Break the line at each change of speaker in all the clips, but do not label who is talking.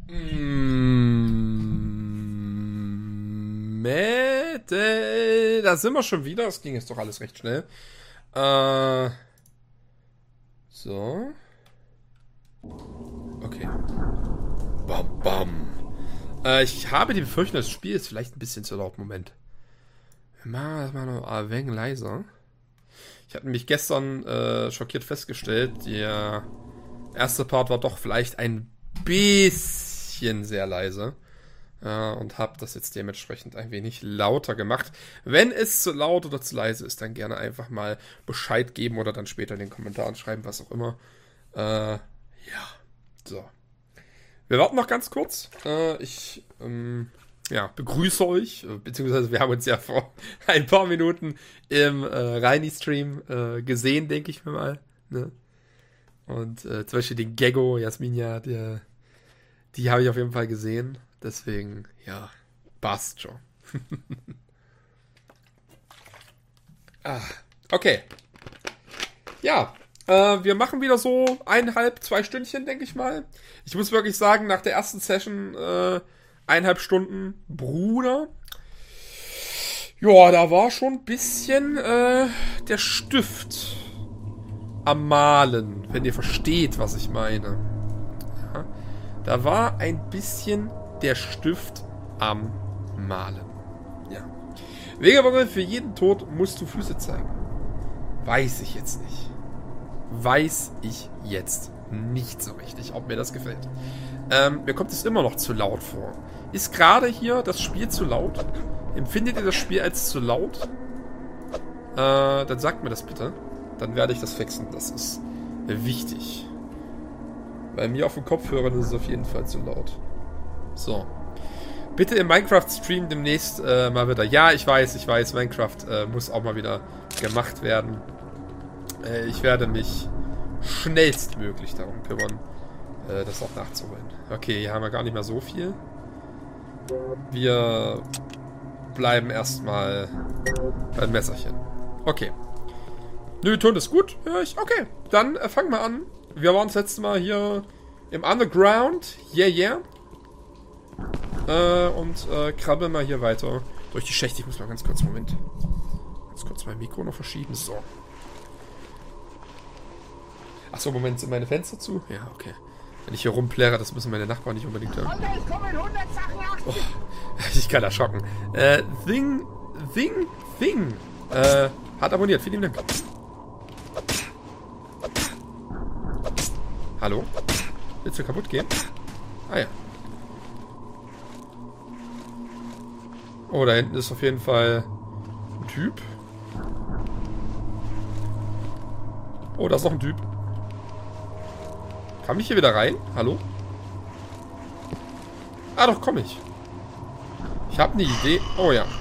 Mette, da sind wir schon wieder. Das ging jetzt doch alles recht schnell. So. Okay. Bam, bam. Ich habe die Befürchtung, das Spiel ist vielleicht ein bisschen zu laut. Moment. Wir machen das mal noch ein wenig leiser. Ich habe nämlich gestern schockiert festgestellt, der erste Part war doch vielleicht ein bisschen sehr leise. Und habe das jetzt dementsprechend ein wenig lauter gemacht. Wenn es zu laut oder zu leise ist, dann gerne einfach mal Bescheid geben oder dann später in den Kommentaren schreiben, was auch immer. Ja, so. Wir warten noch ganz kurz. Ich begrüße euch, beziehungsweise wir haben uns ja vor ein paar Minuten im Reini-Stream gesehen, denke ich mir mal. Ne? Und zum Beispiel den Geggo, Jasminja, die habe ich auf jeden Fall gesehen. Deswegen, ja, passt schon. Okay. Ja, wir machen wieder so 1,5, 2 Stündchen, denke ich mal. Ich muss wirklich sagen, nach der ersten Session 1,5 Stunden, Bruder. Ja, da war schon ein bisschen der Stift am Malen, wenn ihr versteht, was ich meine. Ja, da war ein bisschen der Stift am Malen. Ja. Wegewoche, für jeden Tod musst du Füße zeigen. Weiß ich jetzt nicht. Weiß ich jetzt nicht so richtig, ob mir das gefällt. Mir kommt es immer noch zu laut vor. Ist gerade hier das Spiel zu laut? Empfindet ihr das Spiel als zu laut? Dann sagt mir das bitte. Dann werde ich das fixen. Das ist wichtig. Bei mir auf dem Kopfhörer ist es auf jeden Fall zu laut. So. Bitte im Minecraft-Stream demnächst mal wieder. Ja, ich weiß, Minecraft muss auch mal wieder gemacht werden. Ich werde mich schnellstmöglich darum kümmern, das auch nachzuholen. Okay, hier haben wir gar nicht mehr so viel. Wir bleiben erstmal beim Messerchen. Okay. Nö, Ton ist gut, höre ich. Okay, dann fangen wir an. Wir waren das letzte Mal hier im Underground. Yeah. Und krabbeln mal hier weiter durch die Schächte. Ich muss mal ganz kurz, Moment. Ganz kurz mein Mikro noch verschieben. So. Achso, Moment, sind meine Fenster zu? Ja, okay. Wenn ich hier rumpläre, das müssen meine Nachbarn nicht unbedingt hören. Oh, ich kann erschrocken. Thing. Hat abonniert, vielen Dank. Hallo? Willst du kaputt gehen? Ah ja. Oh, da hinten ist auf jeden Fall ein Typ. Oh, da ist noch ein Typ. Kann ich hier wieder rein? Hallo? Ah, doch, komm ich. Ich habe eine Idee. Oh ja.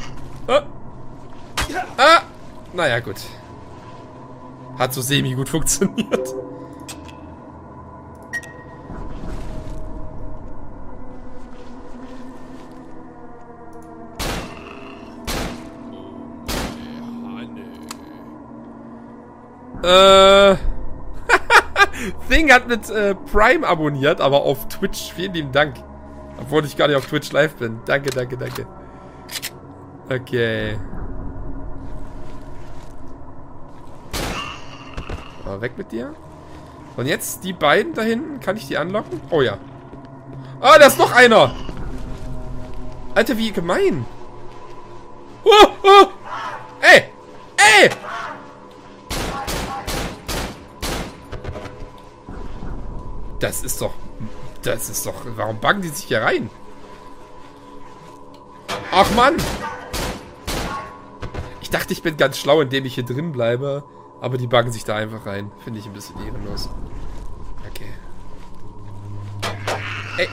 Naja, gut. Hat so semi-gut funktioniert. Thing hat mit Prime abonniert, aber auf Twitch. Vielen lieben Dank. Obwohl ich gar nicht auf Twitch live bin. Danke. Okay. Aber weg mit dir. Und jetzt die beiden da hinten. Kann ich die anlocken? Oh ja. Ah, da ist noch einer. Alter, wie gemein. Ey! Das ist doch... Warum buggen die sich hier rein? Ach, Mann! Ich dachte, ich bin ganz schlau, indem ich hier drin bleibe. Aber die buggen sich da einfach rein. Finde ich ein bisschen ehrenlos. Okay. Ey.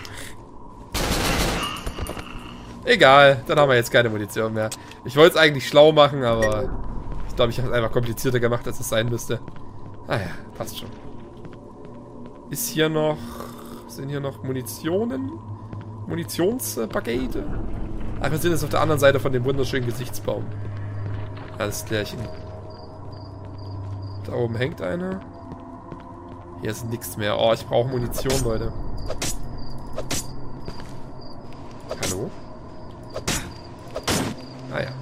Egal, dann haben wir jetzt keine Munition mehr. Ich wollte es eigentlich schlau machen, aber... Ich glaube, ich habe es einfach komplizierter gemacht, als es sein müsste. Ah ja, passt schon. Ist hier noch... Sind hier noch Munitionen? Munitionspakete? Ach, wir sind jetzt auf der anderen Seite von dem wunderschönen Gesichtsbaum. Alles klärchen. Da oben hängt einer. Hier ist nichts mehr. Oh, ich brauche Munition, Leute. Hallo? Ah ja.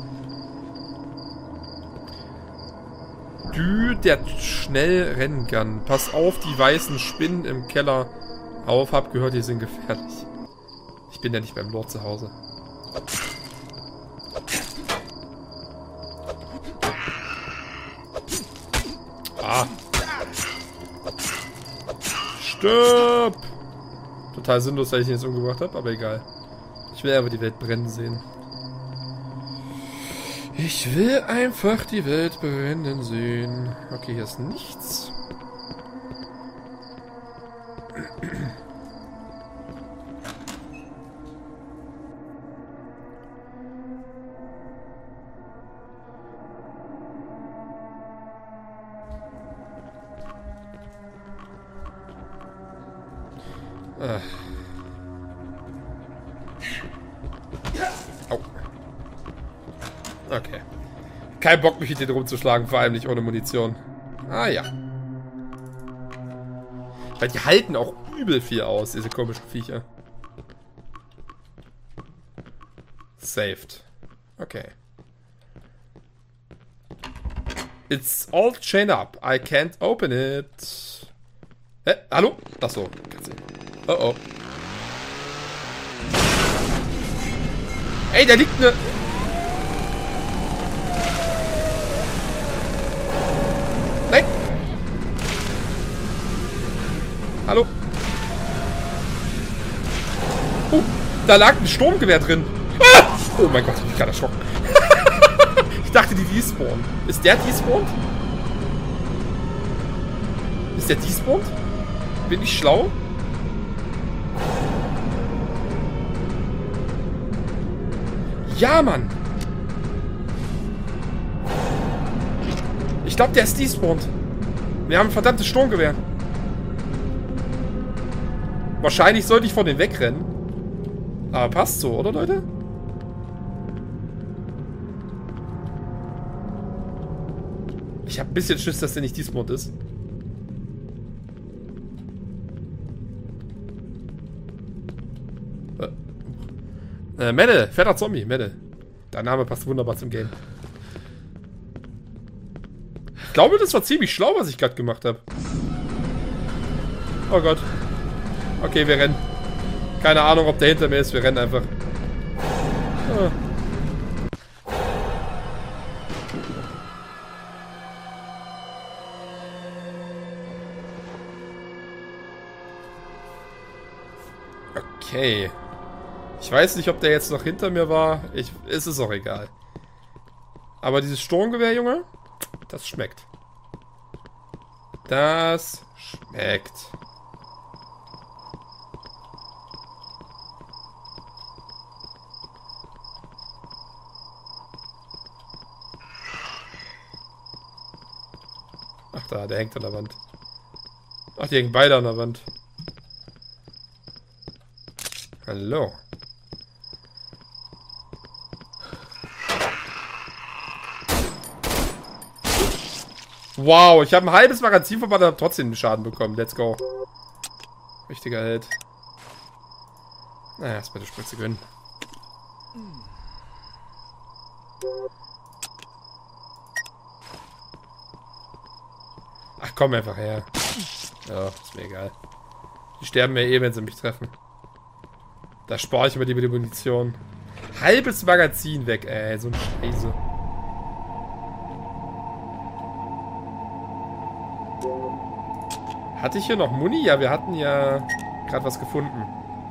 Du, der schnell rennen kann. Pass auf, die weißen Spinnen im Keller. Auf, hab gehört, die sind gefährlich. Ich bin ja nicht beim Lord zu Hause. Ah. Stirb! Total sinnlos, dass ich ihn jetzt umgebracht habe, aber egal. Ich will aber die Welt brennen sehen. Ich will einfach die Welt brennen sehen. Okay, hier ist nichts. Au. Okay. Kein Bock, mich mit denen rumzuschlagen, vor allem nicht ohne Munition. Ah ja. Weil die halten auch übel viel aus, diese komischen Viecher. Saved. Okay. It's all chained up. I can't open it. Hä? Hallo? Achso. Oh oh. Ey, da liegt eine... Nein! Hallo? Da lag ein Sturmgewehr drin. Ah! Oh mein Gott, ich bin gerade erschrocken. Ich dachte, die despawnen. Ist der despawned? Ist der despawned? Bin ich schlau? Ja, Mann! Ich glaube, der ist despawned. Wir haben ein verdammtes Sturmgewehr. Wahrscheinlich sollte ich von denen wegrennen. Aber passt so, oder Leute? Ich habe ein bisschen Schiss, dass der nicht despawned ist. Mette, fetter Zombie, Mette. Dein Name passt wunderbar zum Game. Ich glaube, das war ziemlich schlau, was ich gerade gemacht habe. Oh Gott. Okay, wir rennen. Keine Ahnung, ob der hinter mir ist. Wir rennen einfach. Ah. Okay. Ich weiß nicht, ob der jetzt noch hinter mir war. Es ist auch egal. Aber dieses Sturmgewehr, Junge, das schmeckt. Das schmeckt. Ach da, der hängt an der Wand. Ach, die hängen beide an der Wand. Hallo. Wow, ich habe ein halbes Magazin verbrannt und habe trotzdem einen Schaden bekommen. Let's go. Richtiger Held. Naja, erstmal die Spritze gönnen. Ach, komm einfach her. Ja, ist mir egal. Die sterben mir eh, wenn sie mich treffen. Da spare ich mir die Munition. Halbes Magazin weg, ey. So ein Scheiße. Hatte ich hier noch Muni? Ja, wir hatten ja gerade was gefunden.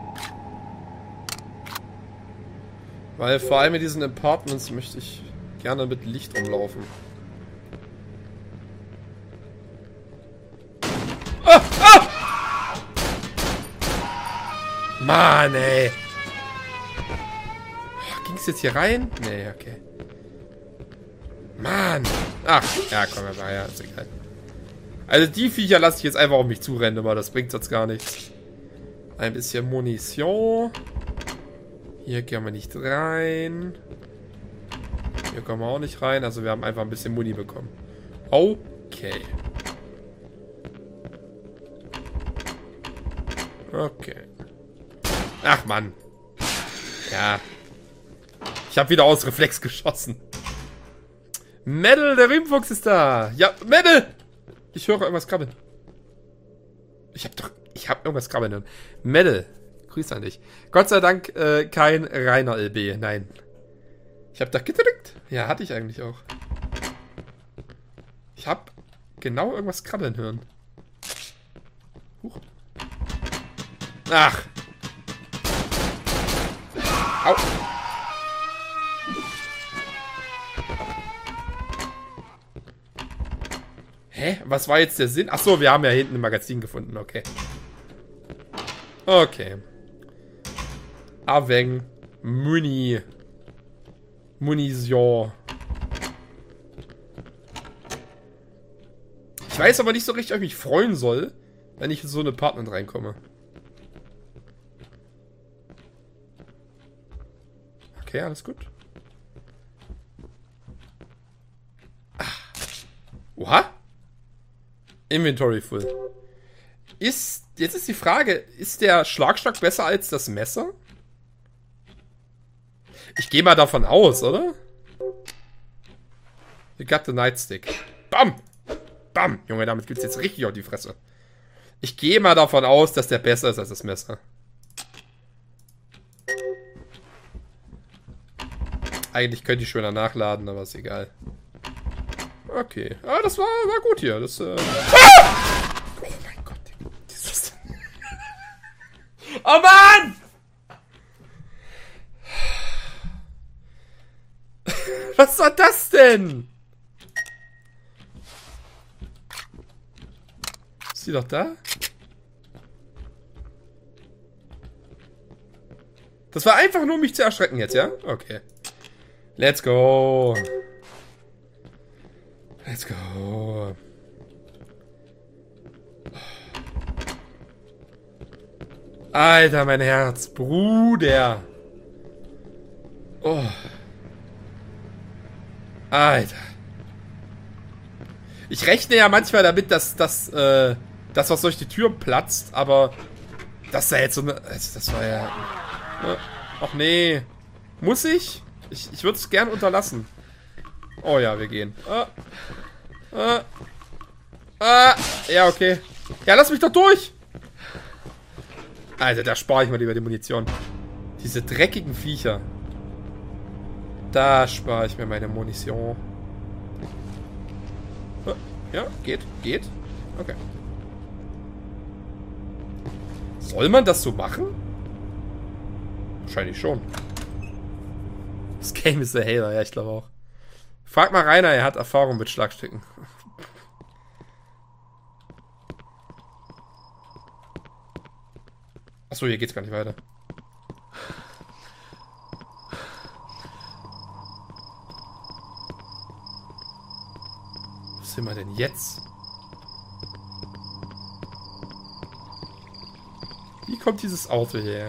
Weil vor allem in diesen Apartments möchte ich gerne mit Licht rumlaufen. Ah! Ah! Mann, ey. Ging es jetzt hier rein? Nee, okay. Mann. Ach, ja, komm mal, ja, ist egal. Also die Viecher lasse ich jetzt einfach auf mich zurennen, aber das bringt jetzt gar nichts. Ein bisschen Munition. Hier gehen wir nicht rein. Hier kommen wir auch nicht rein. Also wir haben einfach ein bisschen Muni bekommen. Okay. Okay. Ach, Mann. Ja. Ich habe wieder aus Reflex geschossen. Metal, der Riemenfuchs ist da. Ja, Metal! Ich höre irgendwas krabbeln. Ich hab irgendwas krabbeln hören. Metal, Grüße an dich. Gott sei Dank kein reiner LB, nein. Ich habe da gedrückt. Ja, hatte ich eigentlich auch. Ich habe genau irgendwas krabbeln hören. Huch. Ach. Au. Hä? Was war jetzt der Sinn? Achso, wir haben ja hinten ein Magazin gefunden. Okay. Okay. Aveng. Munition. Ich weiß aber nicht so richtig, ob ich mich freuen soll, wenn ich in so ein Apartment reinkomme. Okay, alles gut. Ach. Oha. Inventory full. Jetzt ist die Frage, ist der Schlagstock besser als das Messer? Ich gehe mal davon aus, oder? You got the Nightstick. Bam! Bam! Junge, damit gibt's jetzt richtig auf die Fresse. Ich gehe mal davon aus, dass der besser ist als das Messer. Eigentlich könnte ich schöner nachladen, aber ist egal. Okay. Ah, das war gut hier. Das, Ah! Oh mein Gott. Dieses oh Mann! Was war das denn? Ist die doch da? Das war einfach nur, um mich zu erschrecken jetzt, ja? Okay. Let's go. Let's go. Alter, mein Herz. Bruder. Oh. Alter. Ich rechne ja manchmal damit, dass das, was durch die Tür platzt, aber das ist ja jetzt so eine... Das war ja... Ach nee. Muss ich? Ich würde es gern unterlassen. Oh ja, wir gehen. Ja, okay. Ja, lass mich doch durch. Alter, da spare ich mal lieber die Munition. Diese dreckigen Viecher. Da spare ich mir meine Munition. Ja, geht. Okay. Soll man das so machen? Wahrscheinlich schon. Das Game ist der Hailer, ja, ich glaube auch. Frag mal Rainer, er hat Erfahrung mit Schlagstücken. Achso, hier geht's gar nicht weiter. Was sind wir denn jetzt? Wie kommt dieses Auto her?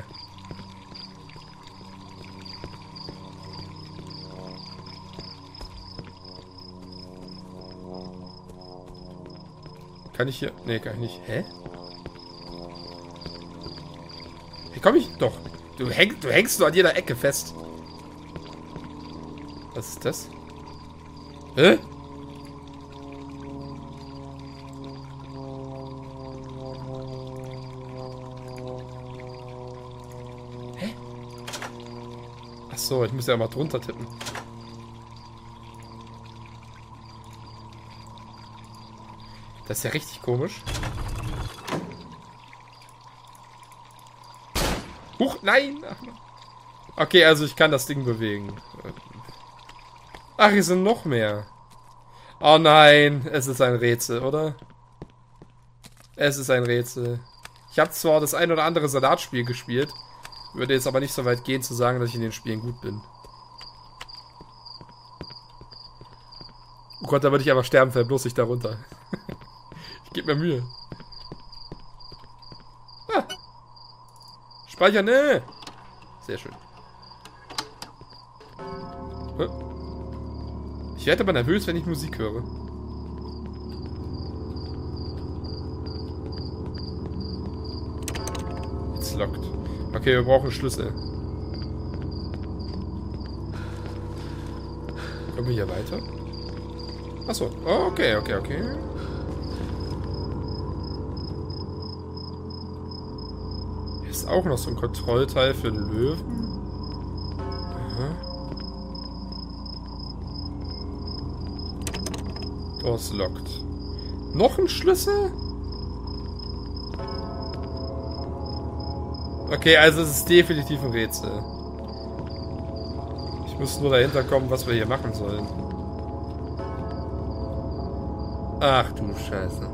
Kann ich hier... Nee, kann ich nicht. Hä? Wie komme ich... Doch. Du hängst nur an jeder Ecke fest. Was ist das? Hä? Hä? Achso, ich muss ja mal drunter tippen. Das ist ja richtig komisch. Huch, nein! Okay, also ich kann das Ding bewegen. Ach, hier sind noch mehr. Oh nein, es ist ein Rätsel, oder? Es ist ein Rätsel. Ich habe zwar das ein oder andere Salatspiel gespielt, würde jetzt aber nicht so weit gehen zu sagen, dass ich in den Spielen gut bin. Oh Gott, da würde ich aber sterben, fällt bloß nicht darunter. Ich gebe mir Mühe. Ah. Speichern, ne? Sehr schön. Ich werde aber nervös, wenn ich Musik höre. It's locked. Okay, wir brauchen Schlüssel. Kommen wir hier weiter? Achso. Oh, okay. Hier ist auch noch so ein Kontrollteil für den Löwen. Aha. Door's locked. Noch ein Schlüssel? Okay, also es ist definitiv ein Rätsel. Ich muss nur dahinter kommen, was wir hier machen sollen. Ach du Scheiße.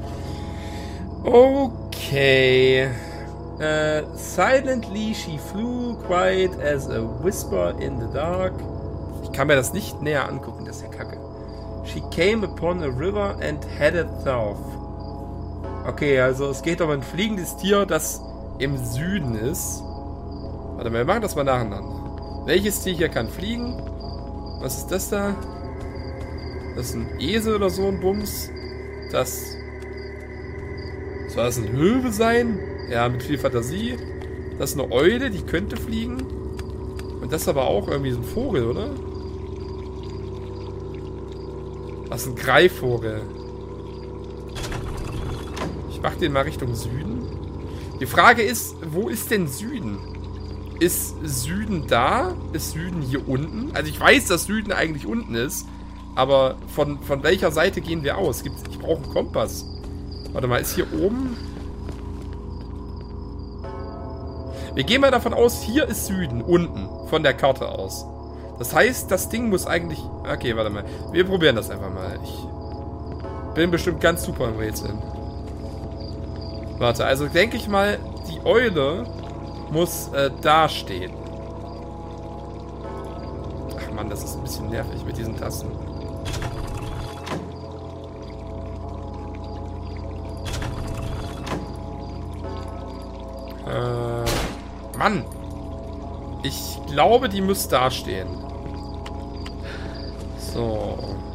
Okay. Silently she flew, quiet as a whisper in the dark. Ich kann mir das nicht näher angucken, das ist ja kacke. She came upon a river and headed south. Okay, also es geht um ein fliegendes Tier, das im Süden ist. Warte mal, wir machen das mal nacheinander. Welches Tier hier kann fliegen? Was ist das da? Das ist ein Esel oder so ein Bums. Das... Soll das ein Löwe sein? Ja, mit viel Fantasie. Das ist eine Eule, die könnte fliegen. Und das ist aber auch irgendwie so ein Vogel, oder? Das ist ein Greifvogel. Ich mach den mal Richtung Süden. Die Frage ist, wo ist denn Süden? Ist Süden da? Ist Süden hier unten? Also ich weiß, dass Süden eigentlich unten ist. Aber von welcher Seite gehen wir aus? Ich brauche einen Kompass. Warte mal, ist hier oben... Wir gehen mal davon aus, hier ist Süden, unten, von der Karte aus. Das heißt, das Ding muss eigentlich... Okay, warte mal. Wir probieren das einfach mal. Ich bin bestimmt ganz super im Rätseln. Warte, also denke ich mal, die Eule muss da stehen. Ach Mann, das ist ein bisschen nervig mit diesen Tasten. Mann! Ich glaube, die müsste da stehen. So.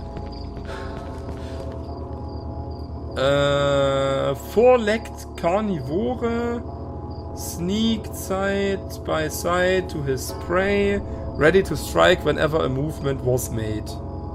Four-legged Carnivore. Sneaked side by side to his prey. Ready to strike whenever a movement was made.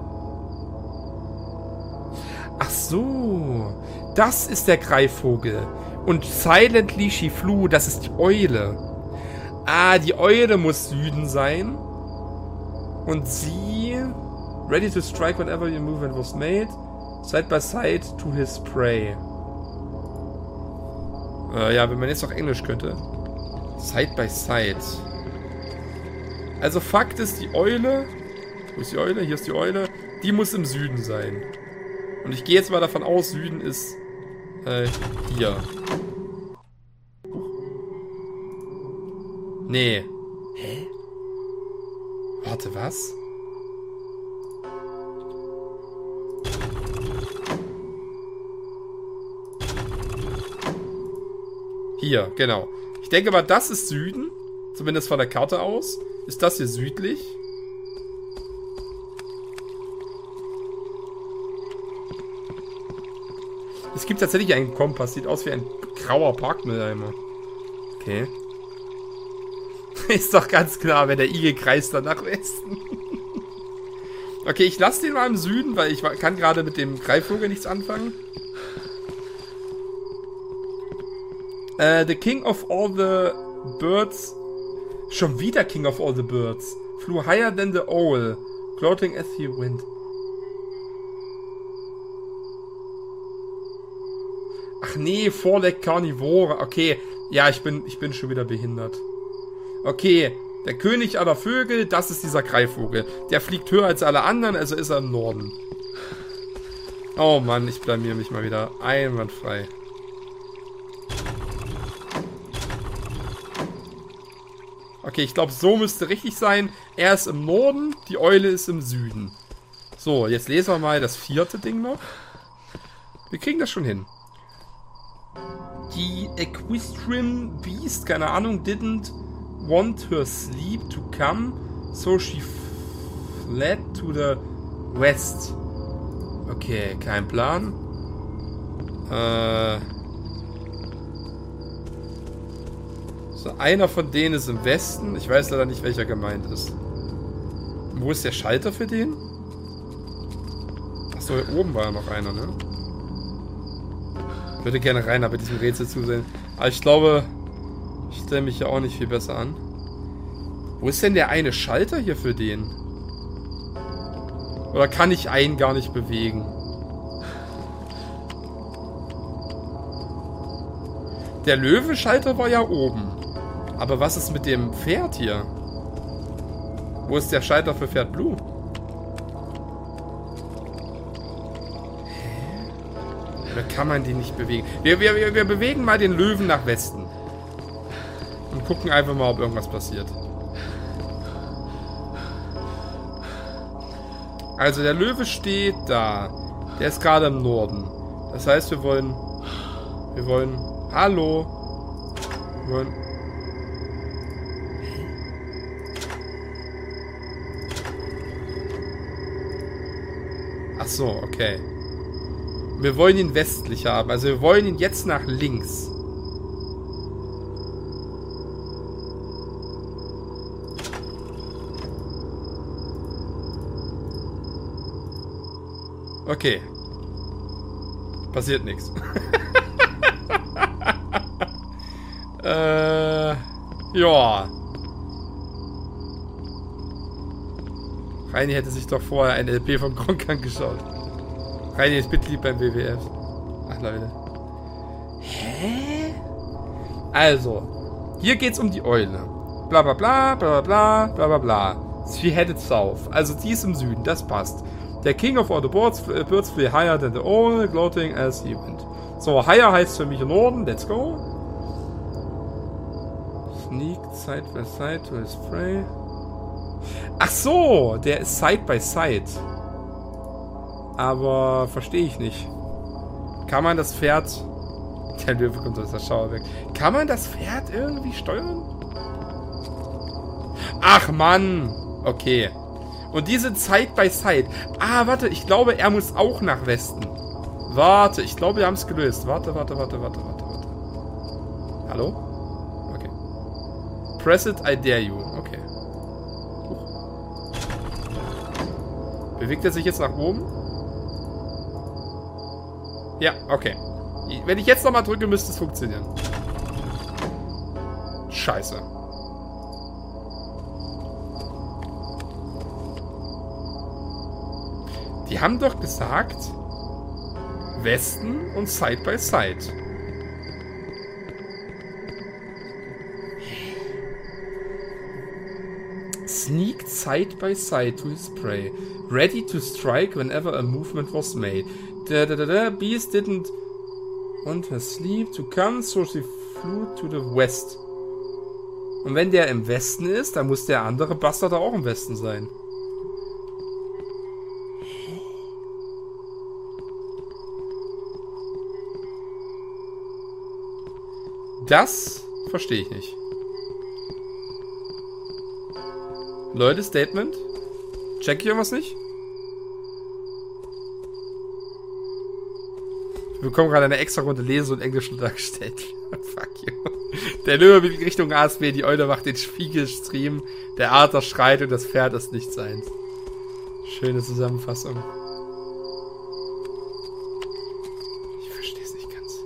Ach so. Das ist der Greifvogel. Und silently she flew, das ist die Eule. Ah, die Eule muss Süden sein. Und sie... Ready to strike whenever your movement was made. Side by side to his prey. Ja, wenn man jetzt noch Englisch könnte. Side by side. Also Fakt ist, die Eule... Wo ist die Eule? Hier ist die Eule. Die muss im Süden sein. Und ich gehe jetzt mal davon aus, Süden ist... hier. Nee. Hä? Warte, was? Hier, genau. Ich denke mal, das ist Süden. Zumindest von der Karte aus. Ist das hier südlich? Es gibt tatsächlich einen Kompass. Sieht aus wie ein grauer Parkmülleimer. Okay. Ist doch ganz klar, wenn der Igel kreist dann nach Westen. Okay, ich lasse den mal im Süden, weil ich kann gerade mit dem Greifvogel nichts anfangen. The King of all the birds... Schon wieder King of all the birds. Flew higher than the owl, floating as he went. Ach nee, Four-legged Carnivore. Okay, ja, ich bin schon wieder behindert. Okay, der König aller Vögel, das ist dieser Greifvogel. Der fliegt höher als alle anderen, also ist er im Norden. Oh Mann, ich blamier mich mal wieder. Einwandfrei. Okay, ich glaube, so müsste richtig sein. Er ist im Norden, die Eule ist im Süden. So, jetzt lesen wir mal das vierte Ding noch. Wir kriegen das schon hin. Die Equestrian Beast, keine Ahnung, didn't want her sleep to come, so she fled to the west. Okay, kein Plan. So, einer von denen ist im Westen. Ich weiß leider nicht, welcher gemeint ist. Wo ist der Schalter für den? Achso, hier oben war ja noch einer, ne? Ich würde gerne Rainer bei diesem Rätsel zusehen. Aber ich glaube, ich stelle mich ja auch nicht viel besser an. Wo ist denn der eine Schalter hier für den? Oder kann ich einen gar nicht bewegen? Der Löwenschalter war ja oben. Aber was ist mit dem Pferd hier? Wo ist der Schalter für Pferd Blue? Oder kann man den nicht bewegen? Wir bewegen mal den Löwen nach Westen. Und gucken einfach mal, ob irgendwas passiert. Also der Löwe steht da. Der ist gerade im Norden. Das heißt, wir wollen... Hallo. Wir wollen... Ach so, okay. Wir wollen ihn westlich haben. Also wir wollen ihn jetzt nach links. Okay. Passiert nichts. Ja. Reini hätte sich doch vorher ein LP vom Gronkh angeschaut. Reini ist Mitglied beim WWF. Ach, Leute. Hä? Also, hier geht's um die Eule. Bla bla bla, bla bla bla bla bla. She headed south. Also, die ist im Süden, das passt. Der King of all the birds flew higher than the owl, gloating as he went. So, higher heißt für mich Norden, let's go. Sneak side by side to his prey. Ach so, der ist side by side. Aber verstehe ich nicht. Kann man das Pferd... Der Löwe kommt aus der Schauer weg. Kann man das Pferd irgendwie steuern? Ach Mann! Okay. Und die sind side by side. Ah, warte, ich glaube, er muss auch nach Westen. Warte, ich glaube, wir haben es gelöst. Warte. Hallo? Okay. Press it, I dare you. Okay. Bewegt er sich jetzt nach oben? Ja, okay. Wenn ich jetzt nochmal drücke, müsste es funktionieren. Scheiße. Die haben doch gesagt, Westen und Side by Side. Sneaked side by side to his prey, ready to strike whenever a movement was made. Beast didn't want her sleep to come, so she flew to the west. Und wenn der im Westen ist, dann muss der andere Bastard auch im Westen sein. Das verstehe ich nicht. Leute, Statement? Check ich irgendwas nicht? Ich bekomme gerade eine extra Runde Lesen und Englisch dargestellt. Fuck you. Der Löwe biegt Richtung ASB, die Eule macht den Spiegelstream, der Adler schreit und das Pferd ist nicht seins. Schöne Zusammenfassung. Ich verstehe es nicht ganz.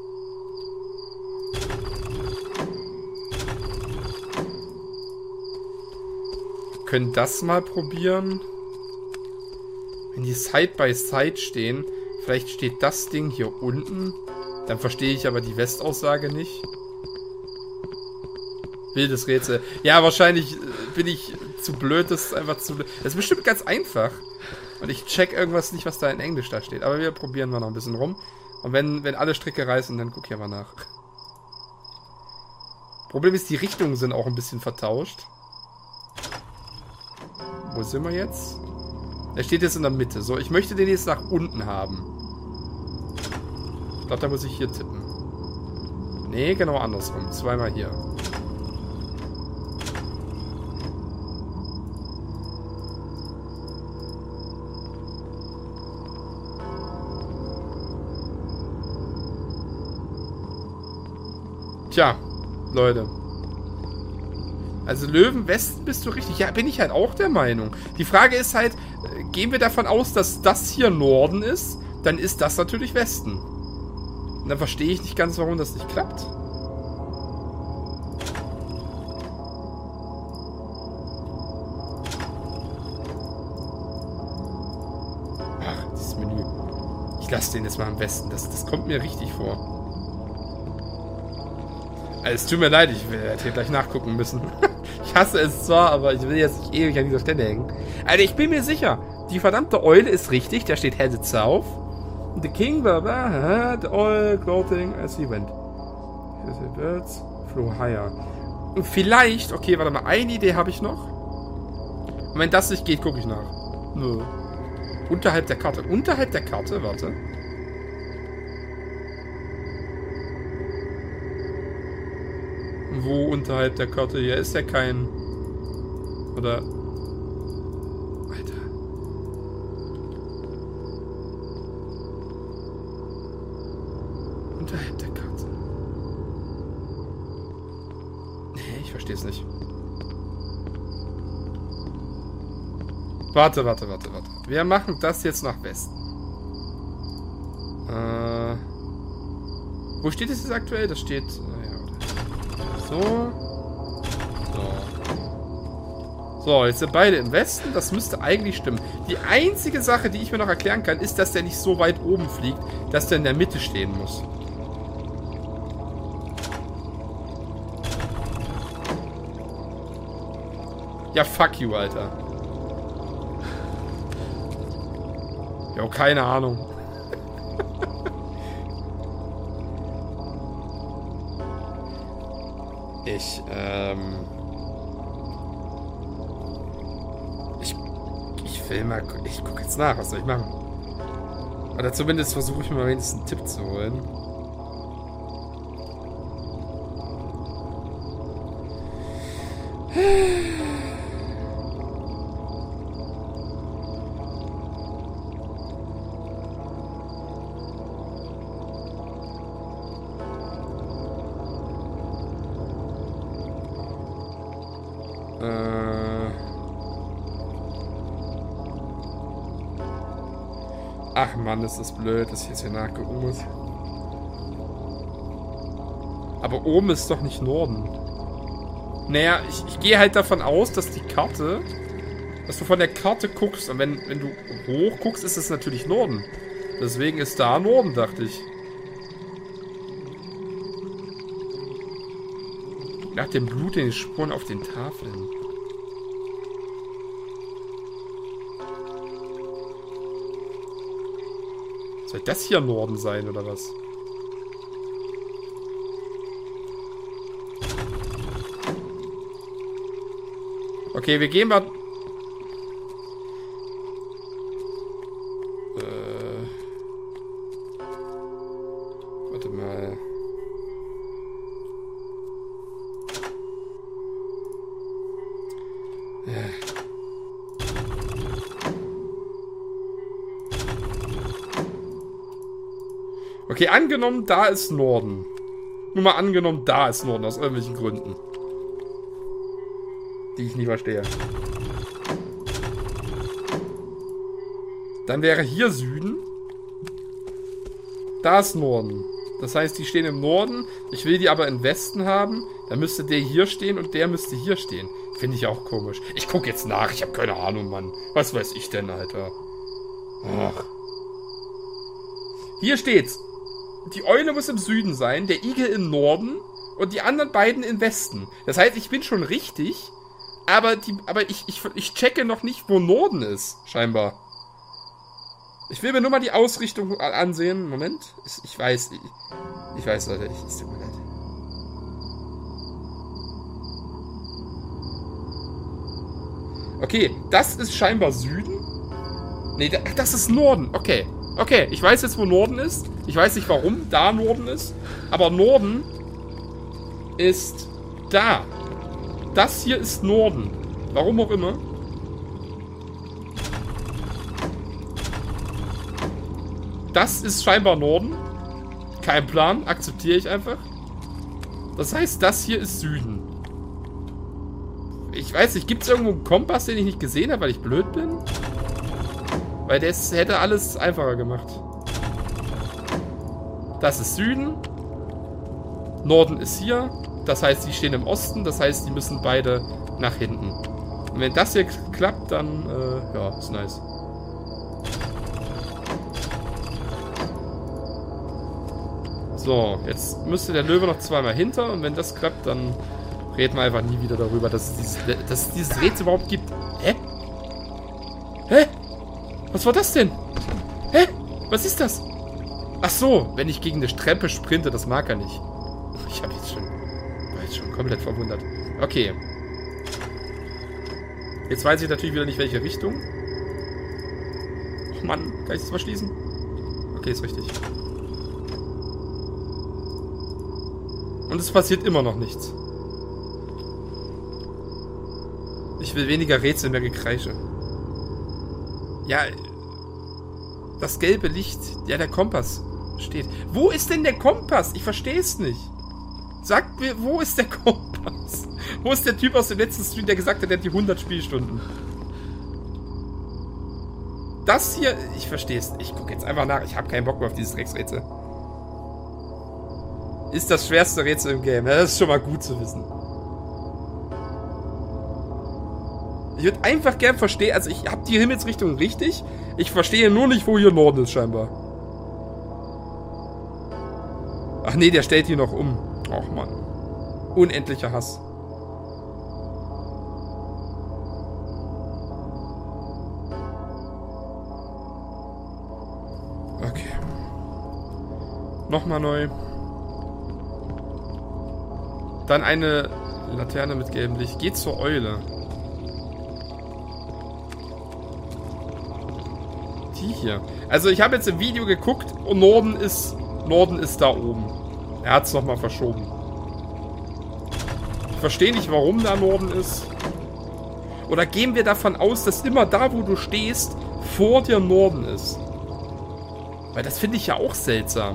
Wir können das mal probieren. Wenn die Side by Side stehen, vielleicht steht das Ding hier unten. Dann verstehe ich aber die Westaussage nicht. Wildes Rätsel. Ja, wahrscheinlich bin ich zu blöd, das ist einfach zu blöd. Das ist bestimmt ganz einfach. Und ich check irgendwas nicht, was da in Englisch da steht. Aber wir probieren mal noch ein bisschen rum. Und wenn alle Stricke reißen, dann guck ich mal nach. Problem ist, die Richtungen sind auch ein bisschen vertauscht. Wo sind wir jetzt? Er steht jetzt in der Mitte. So, ich möchte den jetzt nach unten haben. Ich glaube, da muss ich hier tippen. Nee, genau andersrum. Zweimal hier. Tja, Leute. Also Löwenwesten bist du richtig. Ja, bin ich halt auch der Meinung. Die Frage ist halt, gehen wir davon aus, dass das hier Norden ist? Dann ist das natürlich Westen. Und dann verstehe ich nicht ganz, warum das nicht klappt. Ach, dieses Menü. Ich lasse den jetzt mal am Westen. Das kommt mir richtig vor. Also, es tut mir leid, ich werde hier gleich nachgucken müssen. Ich hasse es zwar, aber ich will jetzt nicht ewig an dieser Stelle hängen. Also, ich bin mir sicher, die verdammte Eule ist richtig. Da steht Headed South. The King, the oil clothing as he went. The birds flew higher. Und vielleicht, okay, warte mal, eine Idee habe ich noch. Und wenn das nicht geht, gucke ich nach. Nö. Unterhalb der Karte. Unterhalb der Karte, warte. Wo unterhalb der Karte? Hier ist ja kein... Oder... Alter. Unterhalb der Karte. Nee, ich verstehe es nicht. Warte. Wir machen das jetzt nach Westen. Wo steht es jetzt aktuell? Das steht... So, jetzt sind beide im Westen. Das müsste eigentlich stimmen. Die einzige Sache, die ich mir noch erklären kann, ist, dass der nicht so weit oben fliegt, dass der in der Mitte stehen muss. Ja, fuck you, Alter. Jo, keine Ahnung. Ich will mal... Ich gucke jetzt nach, was soll ich machen? Oder zumindest versuche ich mir mal wenigstens einen Tipp zu holen. Ach Mann, ist das blöd, dass ich jetzt hier nachgucken muss. Aber oben ist doch nicht Norden. Naja, ich gehe halt davon aus, dass die Karte... Dass du von der Karte guckst. Und wenn du hoch guckst, ist es natürlich Norden. Deswegen ist da Norden, dachte ich. Nach dem Blut in den Spuren auf den Tafeln. Soll das hier Norden sein, oder was? Okay, wir gehen mal... Warte mal. Ja. Okay, angenommen, da ist Norden. Nur mal angenommen, da ist Norden, aus irgendwelchen Gründen. Die ich nie verstehe. Dann wäre hier Süden. Da ist Norden. Das heißt, die stehen im Norden. Ich will die aber im Westen haben. Dann müsste der hier stehen und der müsste hier stehen. Finde ich auch komisch. Ich gucke jetzt nach. Ich habe keine Ahnung, Mann. Was weiß ich denn, Alter? Ach. Hier steht's. Die Eule muss im Süden sein, der Igel im Norden und die anderen beiden im Westen. Das heißt, ich bin schon richtig, aber ich checke noch nicht, wo Norden ist, scheinbar. Ich will mir nur mal die Ausrichtung ansehen. Moment. Ich weiß, Leute, es tut mir leid. Okay, das ist scheinbar Süden. Nee, das ist Norden. Okay. Okay, ich weiß jetzt, wo Norden ist. Ich weiß nicht, warum da Norden ist. Aber Norden ist da. Das hier ist Norden. Warum auch immer. Das ist scheinbar Norden. Kein Plan. Akzeptiere ich einfach. Das heißt, das hier ist Süden. Ich weiß nicht, gibt es irgendwo einen Kompass, den ich nicht gesehen habe, weil ich blöd bin? Weil das hätte alles einfacher gemacht. Das ist Süden. Norden ist hier. Das heißt, die stehen im Osten. Das heißt, die müssen beide nach hinten. Und wenn das hier klappt, dann, ja, ist nice. So, jetzt müsste der Löwe noch zweimal hinter. Und wenn das klappt, dann reden wir einfach nie wieder darüber, dass es dieses Rätsel überhaupt gibt. Hä? Hä? Was war das denn? Hä? Was ist das? Ach so, wenn ich gegen eine Treppe sprinte, das mag er nicht. Ich war jetzt schon komplett verwundert. Okay. Jetzt weiß ich natürlich wieder nicht, welche Richtung. Oh Mann, kann ich das mal schließen? Okay, ist richtig. Und es passiert immer noch nichts. Ich will weniger Rätsel, mehr Gekreische. Ja, das gelbe Licht. Ja, der Kompass steht. Wo ist denn der Kompass? Ich verstehe es nicht. Sagt mir, wo ist der Kompass? Wo ist der Typ aus dem letzten Stream, der gesagt hat, der hat die 100 Spielstunden? Das hier, ich verstehe es. Ich gucke jetzt einfach nach. Ich habe keinen Bock mehr auf dieses Drecksrätsel. Ist das schwerste Rätsel im Game. Ja, das ist schon mal gut zu wissen. Ich würde einfach gern verstehen, also ich habe die Himmelsrichtung richtig. Ich verstehe nur nicht, wo hier Norden ist scheinbar. Ach nee, der stellt hier noch um. Och Mann. Unendlicher Hass. Okay. Nochmal neu. Dann eine Laterne mit gelbem Licht. Geht zur Eule. Die hier. Also ich habe jetzt im Video geguckt und Norden ist da oben. Er hat es nochmal verschoben. Ich verstehe nicht, warum da Norden ist. Oder gehen wir davon aus, dass immer da, wo du stehst, vor dir Norden ist? Weil das finde ich ja auch seltsam.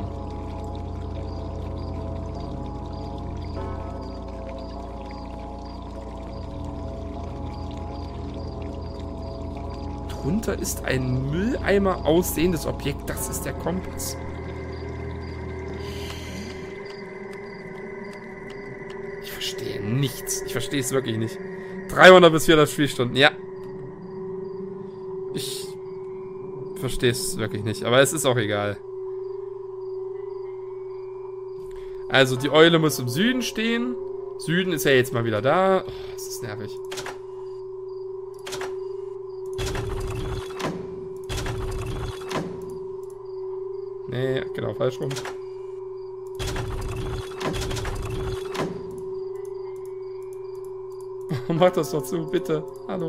Drunter ist ein Mülleimer aussehendes Objekt. Das ist der Kompass. Ich verstehe nichts. Ich verstehe es wirklich nicht. 300 bis 400 Spielstunden. Ja. Ich verstehe es wirklich nicht. Aber es ist auch egal. Also die Eule muss im Süden stehen. Süden ist ja jetzt mal wieder da. Oh, das ist nervig. Nee, genau, falsch rum. Mach das doch zu, bitte. Hallo.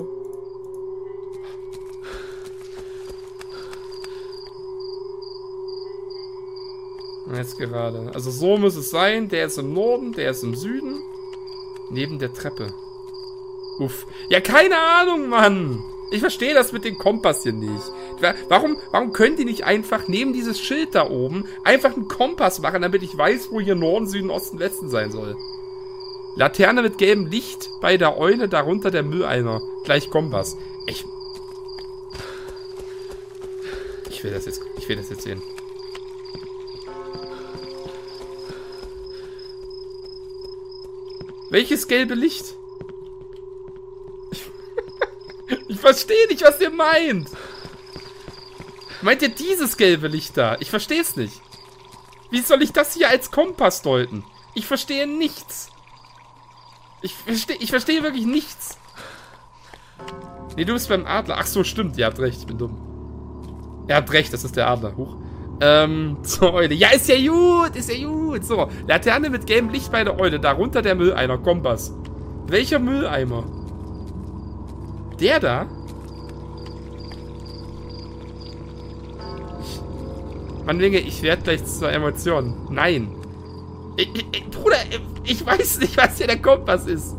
Jetzt gerade. Also so muss es sein. Der ist im Norden, der ist im Süden. Neben der Treppe. Uff. Ja, keine Ahnung, Mann. Ich verstehe das mit dem Kompass hier nicht. Warum können die nicht einfach neben dieses Schild da oben einfach einen Kompass machen, damit ich weiß, wo hier Norden, Süden, Osten, Westen sein soll? Laterne mit gelbem Licht bei der Eule, darunter der Mülleimer. Gleich Kompass. Ich will das jetzt sehen. Welches gelbe Licht? Ich verstehe nicht, was ihr meint. Meint ihr dieses gelbe Licht da? Ich verstehe es nicht. Wie soll ich das hier als Kompass deuten? Ich verstehe nichts. Ich verstehe wirklich nichts. Nee, du bist beim Adler. Ach so, stimmt. Ihr habt recht, ich bin dumm. Er hat recht, das ist der Adler. Huch. Zur Eule. Ja, ist ja gut, ist ja gut. So, Laterne mit gelbem Licht bei der Eule. Darunter der Mülleimer. Kompass. Welcher Mülleimer? Der da? Mann, Winge, ich werde gleich zur Emotion. Nein. Bruder, ich weiß nicht, was hier der Kompass ist.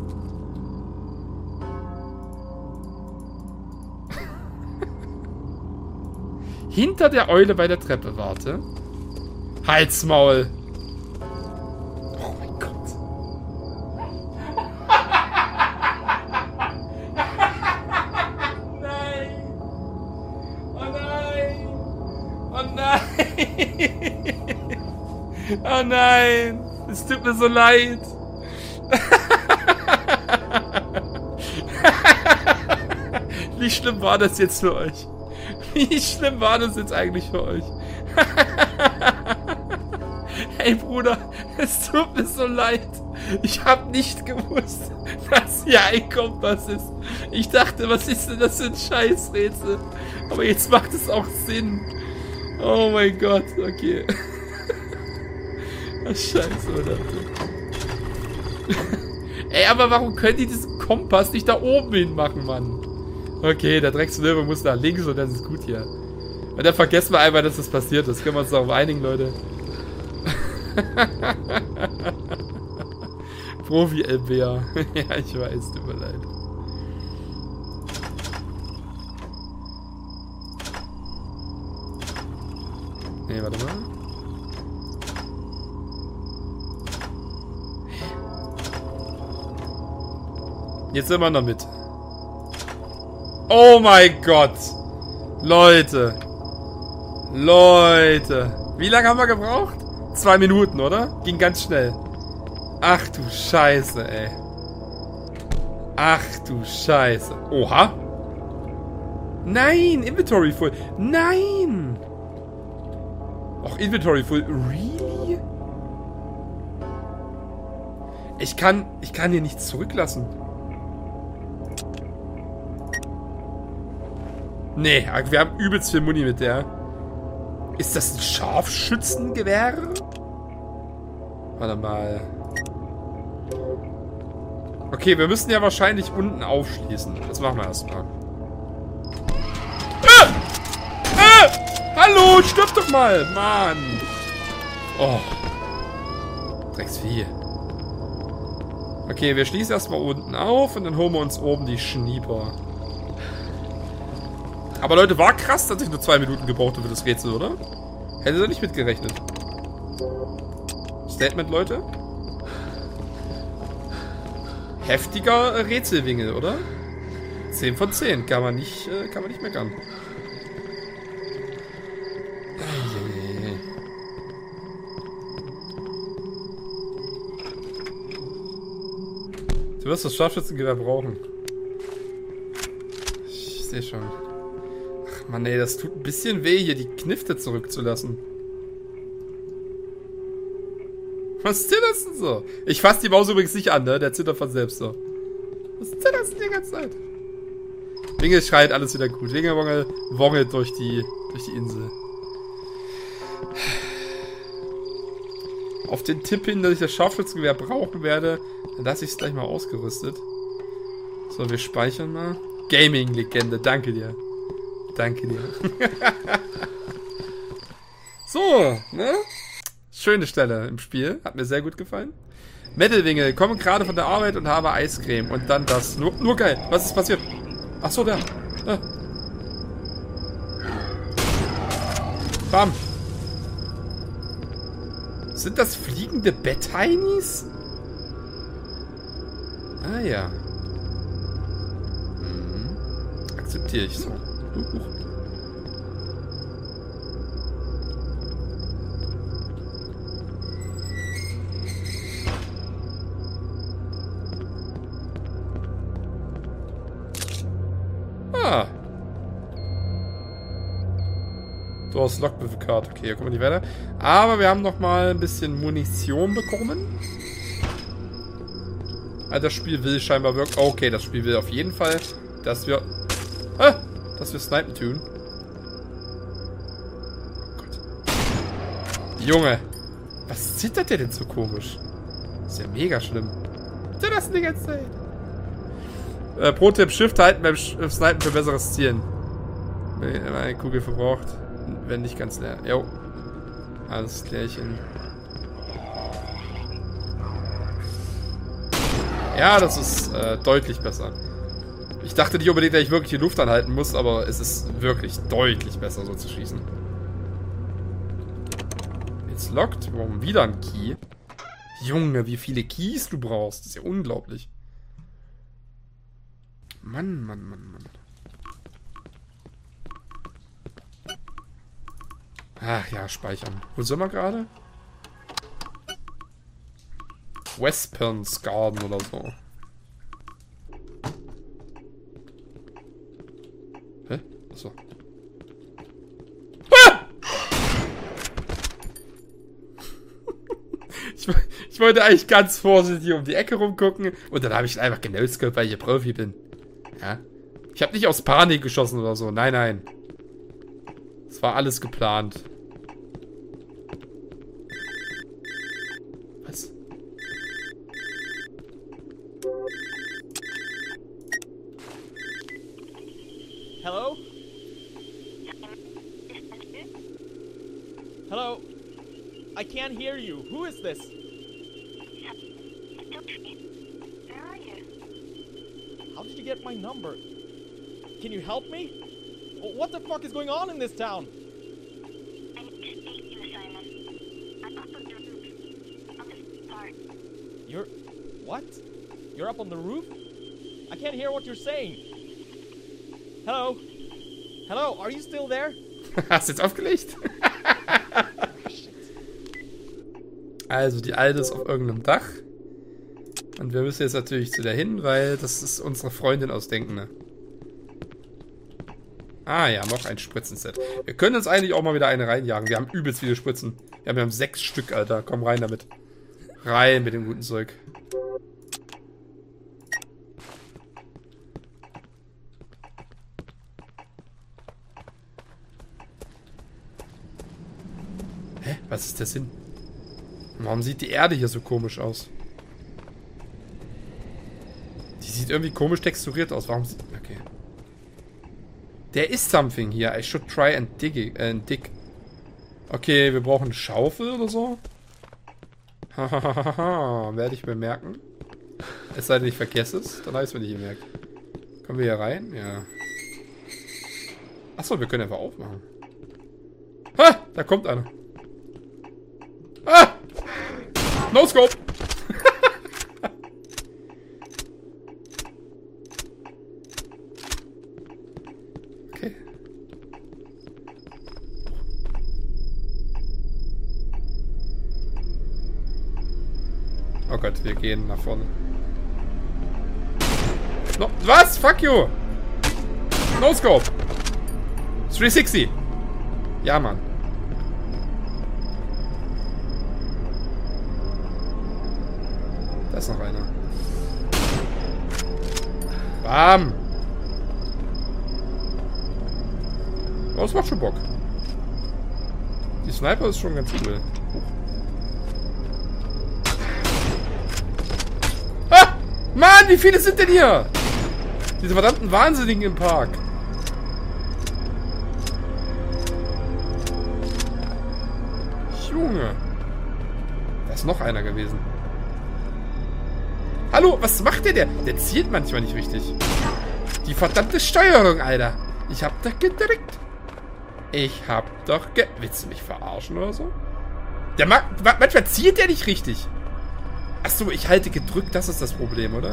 Hinter der Eule bei der Treppe, warte. Halsmaul. Oh mein Gott. Oh nein. Es tut mir so leid. Wie schlimm war das jetzt für euch? Wie schlimm war das jetzt eigentlich für euch? Hey Bruder, es tut mir so leid. Ich habe nicht gewusst, dass hier ein Kompass ist. Ich dachte, was ist denn das für ein Scheißrätsel? Aber jetzt macht es auch Sinn. Oh mein Gott, okay. Ach, Scheiße, verdammt. Ey, aber warum können die diesen Kompass nicht da oben hin machen, Mann? Okay, der Dreckslöwe muss nach links und das ist gut hier. Und dann vergessen wir einfach, dass das passiert ist. Können wir uns darauf einigen, Leute. Profi-LBR. Ja, ich weiß, tut mir leid. Nee, warte mal. Jetzt sind wir noch mit. Oh mein Gott. Leute. Leute. Wie lange haben wir gebraucht? 2 Minuten, oder? Ging ganz schnell. Ach du Scheiße, ey. Ach du Scheiße. Oha. Nein, Inventory full. Nein. Och, Inventory full. Really? Ich kann hier nichts zurücklassen. Nee, wir haben übelst viel Muni mit der. Ist das ein Scharfschützengewehr? Warte mal. Okay, wir müssen ja wahrscheinlich unten aufschließen. Das machen wir erstmal. Hallo, stirb doch mal! Mann! Oh. Drecksvieh. Okay, wir schließen erstmal unten auf und dann holen wir uns oben die Schnieper. Aber Leute, war krass, dass ich nur 2 Minuten gebraucht habe für das Rätsel, oder? Hätte ihr nicht mitgerechnet. Statement, Leute? Heftiger Rätselwingel, oder? 10 von 10. Kann man nicht meckern. Du wirst das Scharfschützengewehr brauchen. Ich sehe schon. Ach Mann, ey, das tut ein bisschen weh, hier die Knifte zurückzulassen. Was zitterst du denn so? Ich fasse die Maus übrigens nicht an, ne? Der zittert von selbst so. Was zitterst du die ganze Zeit? Wingel schreit, alles wieder gut. Wingel wongelt durch die Insel. Auf den Tipp hin, dass ich das Scharfschützengewehr brauchen werde, dann lasse ich es gleich mal ausgerüstet. So, wir speichern mal. Gaming-Legende, danke dir. Danke dir. So, ne? Schöne Stelle im Spiel. Hat mir sehr gut gefallen. Metalwingel, komme gerade von der Arbeit und habe Eiscreme. Und dann das. Nur geil. Was ist passiert? Achso, da. Bam. Sind das fliegende Bettheinis? Ah ja. Mhm. Akzeptiere ich so. Ah. Du hast Lockbefehl-Card. Okay, hier kommen wir nicht weiter. Aber wir haben noch mal ein bisschen Munition bekommen. Also das Spiel will scheinbar wirklich... Okay, das Spiel will auf jeden Fall, dass wir... dass wir snipen tun. Oh Gott. Junge. Was zittert der denn so komisch? Das ist ja mega schlimm. Zitterst du die ganze Zeit? Pro-Tipp, Shift halten beim Snipen für besseres Zielen. Eine Kugel verbraucht. Wenn nicht ganz leer. Jo. Alles klärchen. Ja, das ist deutlich besser. Ich dachte nicht unbedingt, dass ich wirklich die Luft anhalten muss, aber es ist wirklich deutlich besser, so zu schießen. Jetzt lockt. Wir brauchen wieder einen Key. Junge, wie viele Keys du brauchst. Das ist ja unglaublich. Mann, Mann, Mann, Mann. Ach ja, speichern. Wo sind wir gerade? Westpons Garden oder so. Hä? Achso. Ah! Ich wollte eigentlich ganz vorsichtig um die Ecke rumgucken und dann habe ich einfach genoscoped, weil ich ein Profi bin. Ja. Ich habe nicht aus Panik geschossen oder so. Nein, nein. Es war alles geplant. Was?
Hello? Hello? I can't hear you. Who is this?
Where are you?
How did you get my number? Can you help me? What the fuck is going on in this town?
I need to speak to you, Simon. I'm up on the roof. On this part.
You're... what? You're up on the roof? I can't hear what you're saying. Hello? Hello, are you still there?
Hast du jetzt aufgelegt? Also, die Alte ist auf irgendeinem Dach. Und wir müssen jetzt natürlich zu der hin, weil das ist unsere Freundin aus Denken, ne? Ah ja, noch ein Spritzenset. Wir können uns eigentlich auch mal wieder eine reinjagen. Wir haben übelst viele Spritzen. Ja, wir haben 6 Stück, Alter. Komm rein damit. Rein mit dem guten Zeug. Hä? Was ist der Sinn? Warum sieht die Erde hier so komisch aus? Die sieht irgendwie komisch texturiert aus. Warum sieht... Okay. There is something here. I should try and dig. Okay, wir brauchen eine Schaufel oder so. Hahaha, werde ich bemerken. Es sei denn, ich vergesse es. Dann habe ich es mir nicht gemerkt. Kommen wir hier rein? Ja. Achso, wir können einfach aufmachen. Ha! Da kommt einer. Ah! No scope! Okay. Oh Gott, wir gehen nach vorne. No, was? Fuck you! No scope! 360! Ja, Mann. Da ist noch einer. Bam! Oh, das macht schon Bock. Die Sniper ist schon ganz cool. Ah! Mann, wie viele sind denn hier? Diese verdammten Wahnsinnigen im Park. Junge. Da ist noch einer gewesen. Hallo, was macht der? Der zielt manchmal nicht richtig. Die verdammte Steuerung, Alter. Ich hab doch gedrückt. Willst du mich verarschen oder so? Manchmal zielt der nicht richtig. Achso, ich halte gedrückt, das ist das Problem, oder?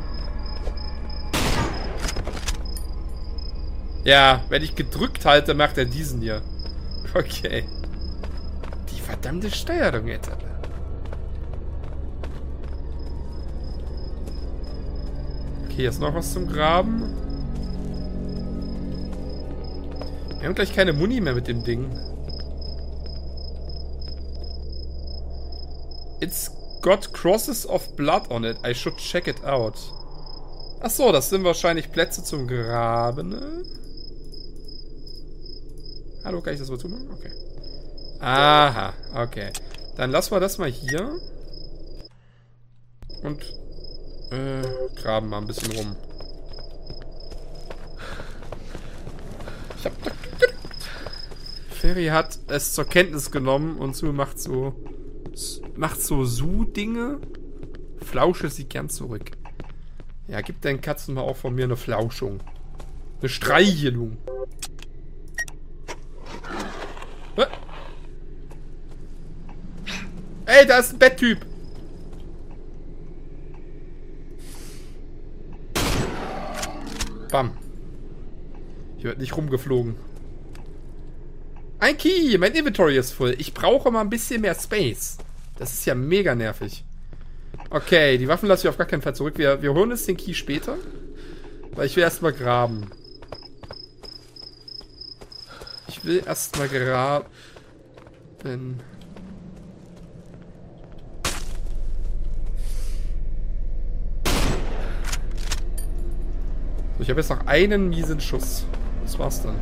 Ja, wenn ich gedrückt halte, macht er diesen hier. Okay. Die verdammte Steuerung jetzt, Alter. Okay, jetzt noch was zum Graben. Wir haben gleich keine Muni mehr mit dem Ding. It's got crosses of blood on it. I should check it out. Achso, das sind wahrscheinlich Plätze zum Graben. Ne? Hallo, kann ich das mal zumachen? Okay. Aha, okay. Dann lassen wir das mal hier. Und graben mal ein bisschen rum. Ich hab da gedrückt. Ferry hat es zur Kenntnis genommen und Sue macht so Su-Dinge. Flausche sie gern zurück. Ja, gib deinen Katzen mal auch von mir eine Flauschung. Eine Streichelung. Ey, da ist ein Betttyp. Bam. Hier wird nicht rumgeflogen. Ein Key. Mein Inventory ist voll. Ich brauche mal ein bisschen mehr Space. Das ist ja mega nervig. Okay, die Waffen lasse ich auf gar keinen Fall zurück. Wir holen uns den Key später. Weil ich will erstmal graben. Ich will erstmal graben. So, ich habe jetzt noch einen miesen Schuss. Das war's dann.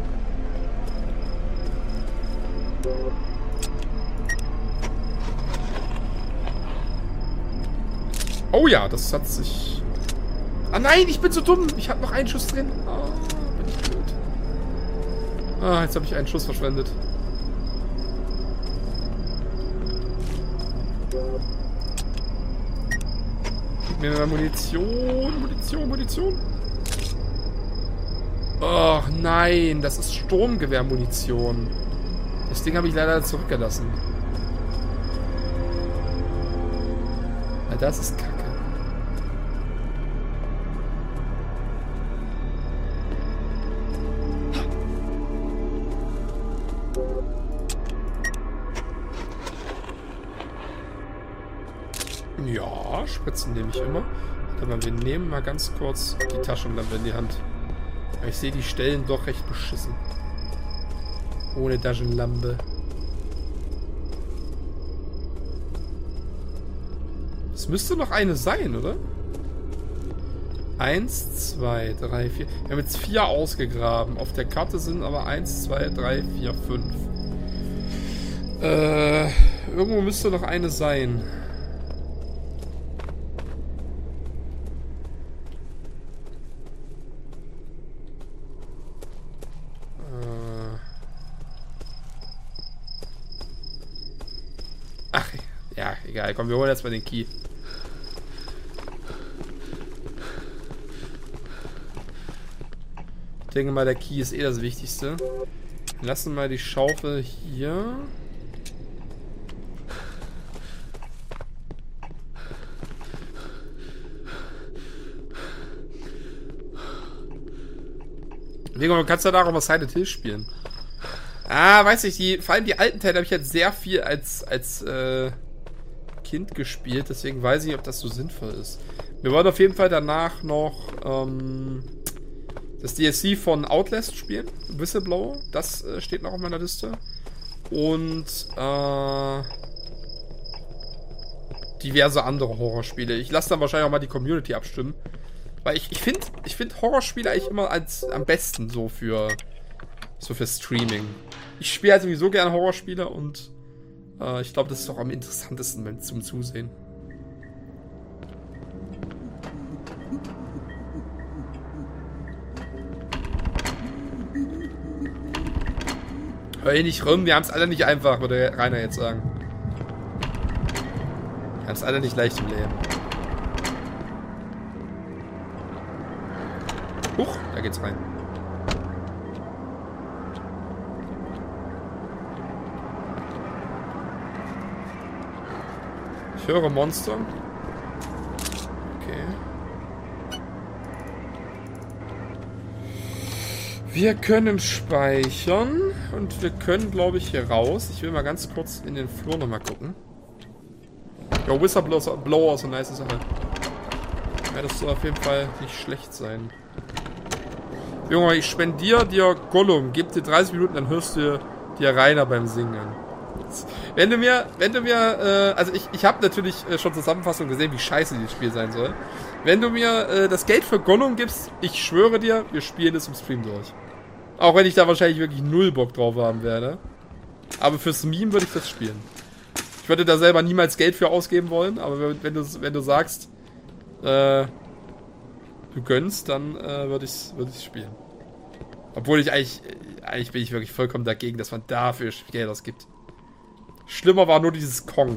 Oh ja, das hat sich... Ah nein, ich bin so dumm. Ich habe noch einen Schuss drin. Oh, bin ich blöd. Ah, jetzt habe ich einen Schuss verschwendet. Gib mir mal Munition. Oh nein, das ist Sturmgewehrmunition. Das Ding habe ich leider zurückgelassen. Na, das ist Kacke. Ja, Spritzen nehme ich immer. Aber wir nehmen mal ganz kurz die Taschenlampe in die Hand. Ich sehe die Stellen doch recht beschissen. Ohne Taschenlampe. Es müsste noch eine sein, oder? 1, 2, 3, 4. Wir haben jetzt 4 ausgegraben. Auf der Karte sind aber 1, 2, 3, 4, 5. Irgendwo müsste noch eine sein. Ach, ja, egal. Komm, wir holen jetzt mal den Key. Ich denke mal, der Key ist eh das Wichtigste. Wir lassen mal die Schaufel hier. Du kannst ja da auch mal Silent Hill spielen. Ah, weiß ich, vor allem die alten Teile habe ich jetzt sehr viel als Kind gespielt, deswegen weiß ich nicht, ob das so sinnvoll ist. Wir wollen auf jeden Fall danach noch das DLC von Outlast spielen, Whistleblower, das steht noch auf meiner Liste. Und diverse andere Horrorspiele. Ich lasse dann wahrscheinlich auch mal die Community abstimmen. Weil ich find Horrorspiele eigentlich immer am besten so für Streaming. Ich spiele halt sowieso gerne Horrorspiele und ich glaube, das ist auch am interessantesten zum Zusehen. Hör nicht rum, wir haben es alle nicht einfach, würde Rainer jetzt sagen. Wir haben es alle nicht leicht im Leben. Huch, da geht's rein. Ich höre Monster. Okay. Wir können speichern. Und wir können, glaube ich, hier raus. Ich will mal ganz kurz in den Flur nochmal gucken. Ja, Whistleblower ist eine nice Sache. Ja, das soll auf jeden Fall nicht schlecht sein. Junge, ich spendiere dir Gollum. Gib dir 30 Minuten, dann hörst du dir Rainer beim Singen an. Wenn du mir, also ich habe natürlich schon Zusammenfassung gesehen, wie scheiße dieses Spiel sein soll. Wenn du mir das Geld für Gollum gibst, ich schwöre dir, wir spielen es im Stream durch. Auch wenn ich da wahrscheinlich wirklich null Bock drauf haben werde. Aber fürs Meme würde ich das spielen. Ich würde da selber niemals Geld für ausgeben wollen, aber wenn du sagst, du gönnst, dann würde ich's spielen. Obwohl ich eigentlich bin ich wirklich vollkommen dagegen, dass man dafür Geld ausgibt. Schlimmer war nur dieses Kong.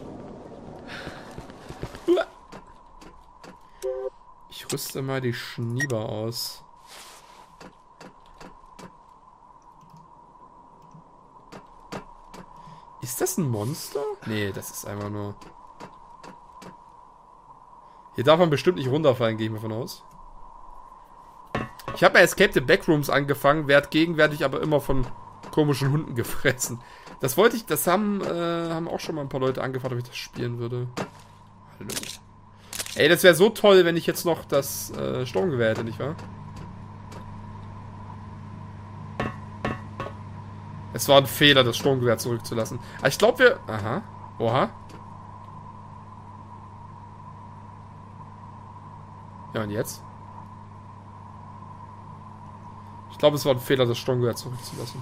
Ich rüste mal die Schnieber aus. Ist das ein Monster? Nee, das ist einfach nur... Hier darf man bestimmt nicht runterfallen, gehe ich mal von aus. Ich habe bei Escape the Backrooms angefangen, werde gegenwärtig aber immer von komischen Hunden gefressen. Das haben auch schon mal ein paar Leute angefragt, ob ich das spielen würde. Hallo. Ey, das wäre so toll, wenn ich jetzt noch das Sturmgewehr hätte, nicht wahr? Es war ein Fehler, das Sturmgewehr zurückzulassen. Aber ich glaube, wir... Aha. Oha. Ja, und jetzt? Ich glaube, es war ein Fehler, das Sturmgewehr zurückzulassen.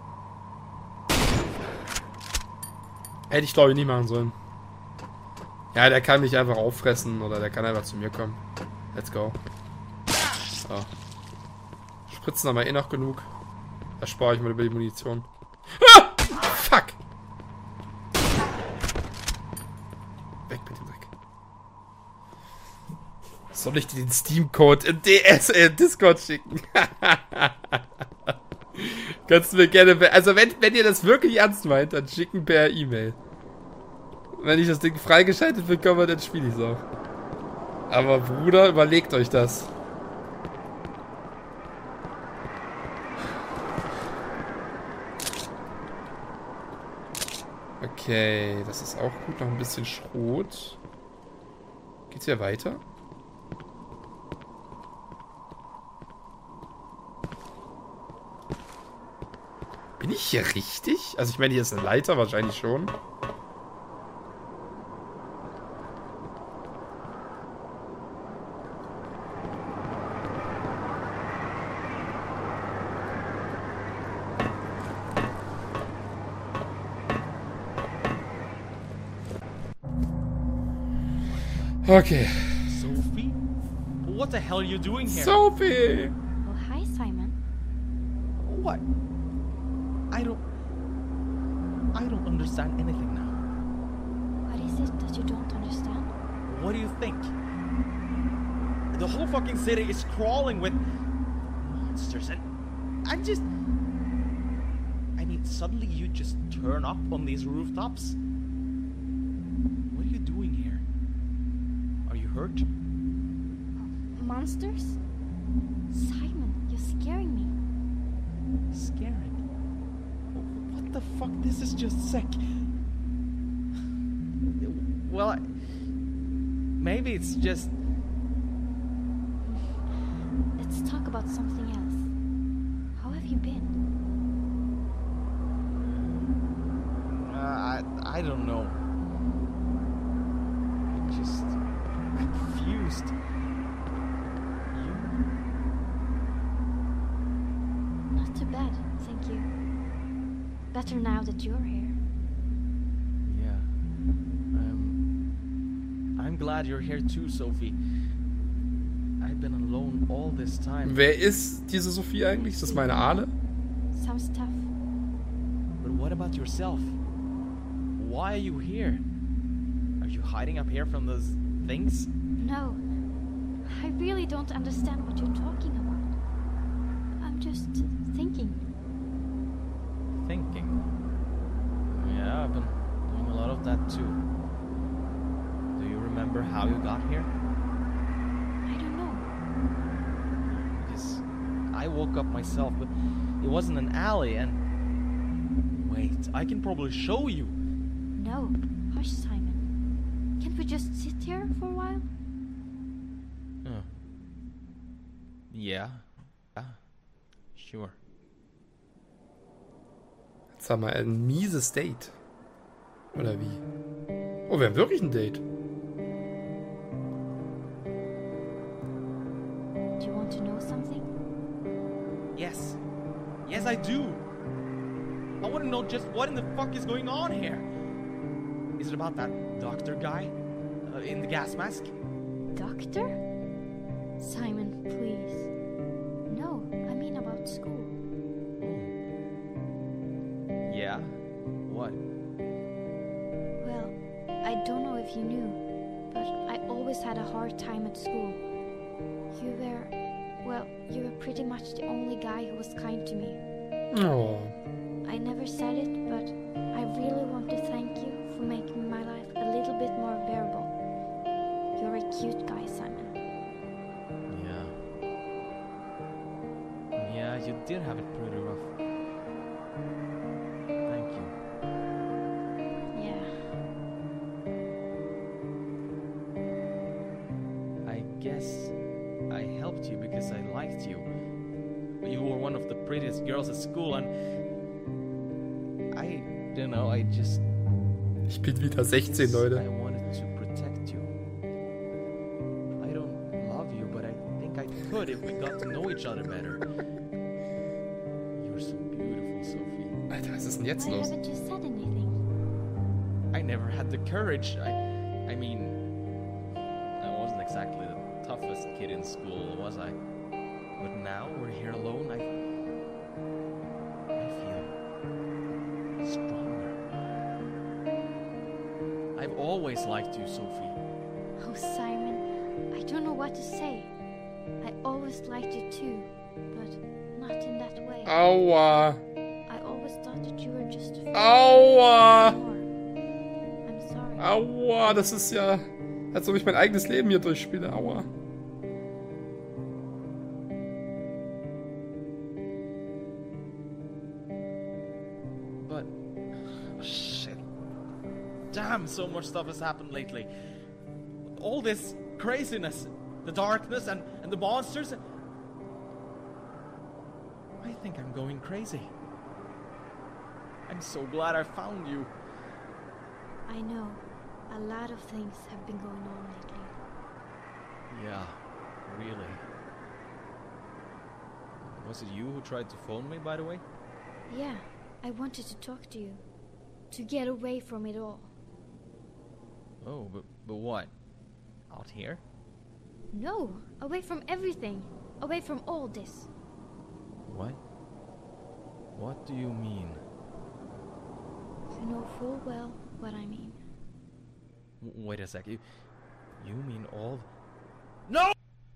Hätte ich, glaube ich, nie machen sollen. Ja, der kann mich einfach auffressen oder der kann einfach zu mir kommen. Let's go. So. Spritzen aber eh noch genug. Da spare ich mal über die Munition. Ah! Fuck! Weg mit dem Dreck. Soll ich dir den Steam-Code in Discord schicken? Kannst du mir gerne... Also wenn ihr das wirklich ernst meint, dann schicken per E-Mail. Wenn ich das Ding freigeschaltet bekomme, dann spiele ich es auch. Aber Bruder, überlegt euch das. Okay, das ist auch gut. Noch ein bisschen Schrot. Geht's hier weiter? Bin ich hier richtig? Also ich meine, hier ist eine Leiter, wahrscheinlich schon. Okay.
Sophie? What the hell are you doing here?
Sophie!
Oh, hi, Simon.
What? I don't understand anything now.
What is it that you don't understand?
What do you think? The whole fucking city is crawling with monsters, and I'm just... I mean, suddenly you just turn up on these rooftops? What are you doing here? Are you hurt?
Monsters? Simon, you're scaring me.
Scaring? What the fuck? This is just sick. Well, maybe it's just...
Let's talk about something else. How have you been?
I don't know. I'm just confused. You?
Not too bad, thank you. Better now that you're here.
Yeah. I'm glad you're here too, Sophie. I've been alone all this time.
Wer ist diese Sophie eigentlich? Ist das meine Ahle?
Sounds tough.
But what about yourself? Why are you here? Are you hiding up here from those things?
No. I really don't understand what you're talking about. I'm just thinking.
Thinking? Yeah, I've been doing a lot of that too. Do you remember how you got here?
I don't know.
Because I woke up myself, but it wasn't an alley, and... Wait, I can probably show you.
No. Hush, Simon. Can't we just sit here for a while?
Yeah. Sure.
Jetzt haben wir ein mieses Date. Oder wie? Oh, wir haben wirklich ein Date.
Do you want to know something?
Yes. Yes, I do. I want to know just what in the fuck is going on here. Is it about that doctor guy in the gas mask?
Doctor? Simon, please. No, I mean about school.
Yeah. What?
Well, I don't know if you knew, but I always had a hard time at school. You were pretty much the only guy who was kind to me.
Oh.
I never said it, but I really want to thank you for making my life a little bit more bearable. You're a cute guy, Simon.
Yeah, you did have it pretty rough. Thank you.
Yeah.
guess I helped you because I liked you. You were one of the prettiest girls at school and I don't know, I just
Ich bin wieder 16, Leute.
I wanted to protect you. I don't love you, but I think I could if we got to know each other better. You're so beautiful, Sophie.
Alter, was ist denn jetzt
Why
los?
haven't you said anything?
I never had the courage. I mean, I wasn't exactly the toughest kid in school, was I? But now we're here alone. I feel stronger. I've always liked you, Sophie.
Oh, Simon, I don't know what to say. I always liked you too, but not in that way.
Aua.
I always thought that you were just
Aua.
more. I'm sorry.
Aua, das ist ja, als ob ich mein eigenes Leben hier durchspiele. Aua.
But shit. Damn, so much stuff has happened lately. All this craziness, the darkness and the monsters. I think I'm going crazy. I'm so glad I found you.
I know. A lot of things have been going on lately.
Yeah, really. Was it you who tried to phone me, by the way?
Yeah, I wanted to talk to you. To get away from it all.
Oh, but what? Out here?
No, away from everything. Away from all this.
What? What do you mean?
You know full well what I mean.
Wait a sec. You mean all? No!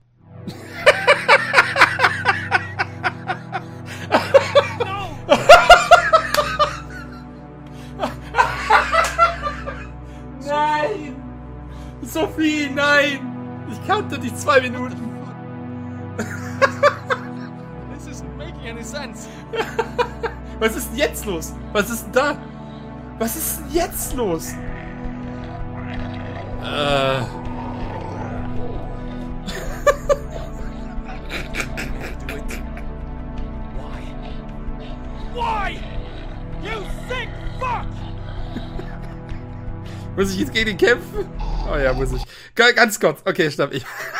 Nein! Sophie, nein! Ich kannte die 2 Minuten.
This isn't making any sense.
Was ist denn jetzt los? Was ist denn da? Was ist denn jetzt los?
Do it. Why? You sick fuck!
Muss ich jetzt gegen ihn kämpfen? Oh ja, muss ich. Ganz kurz. Okay, stopp.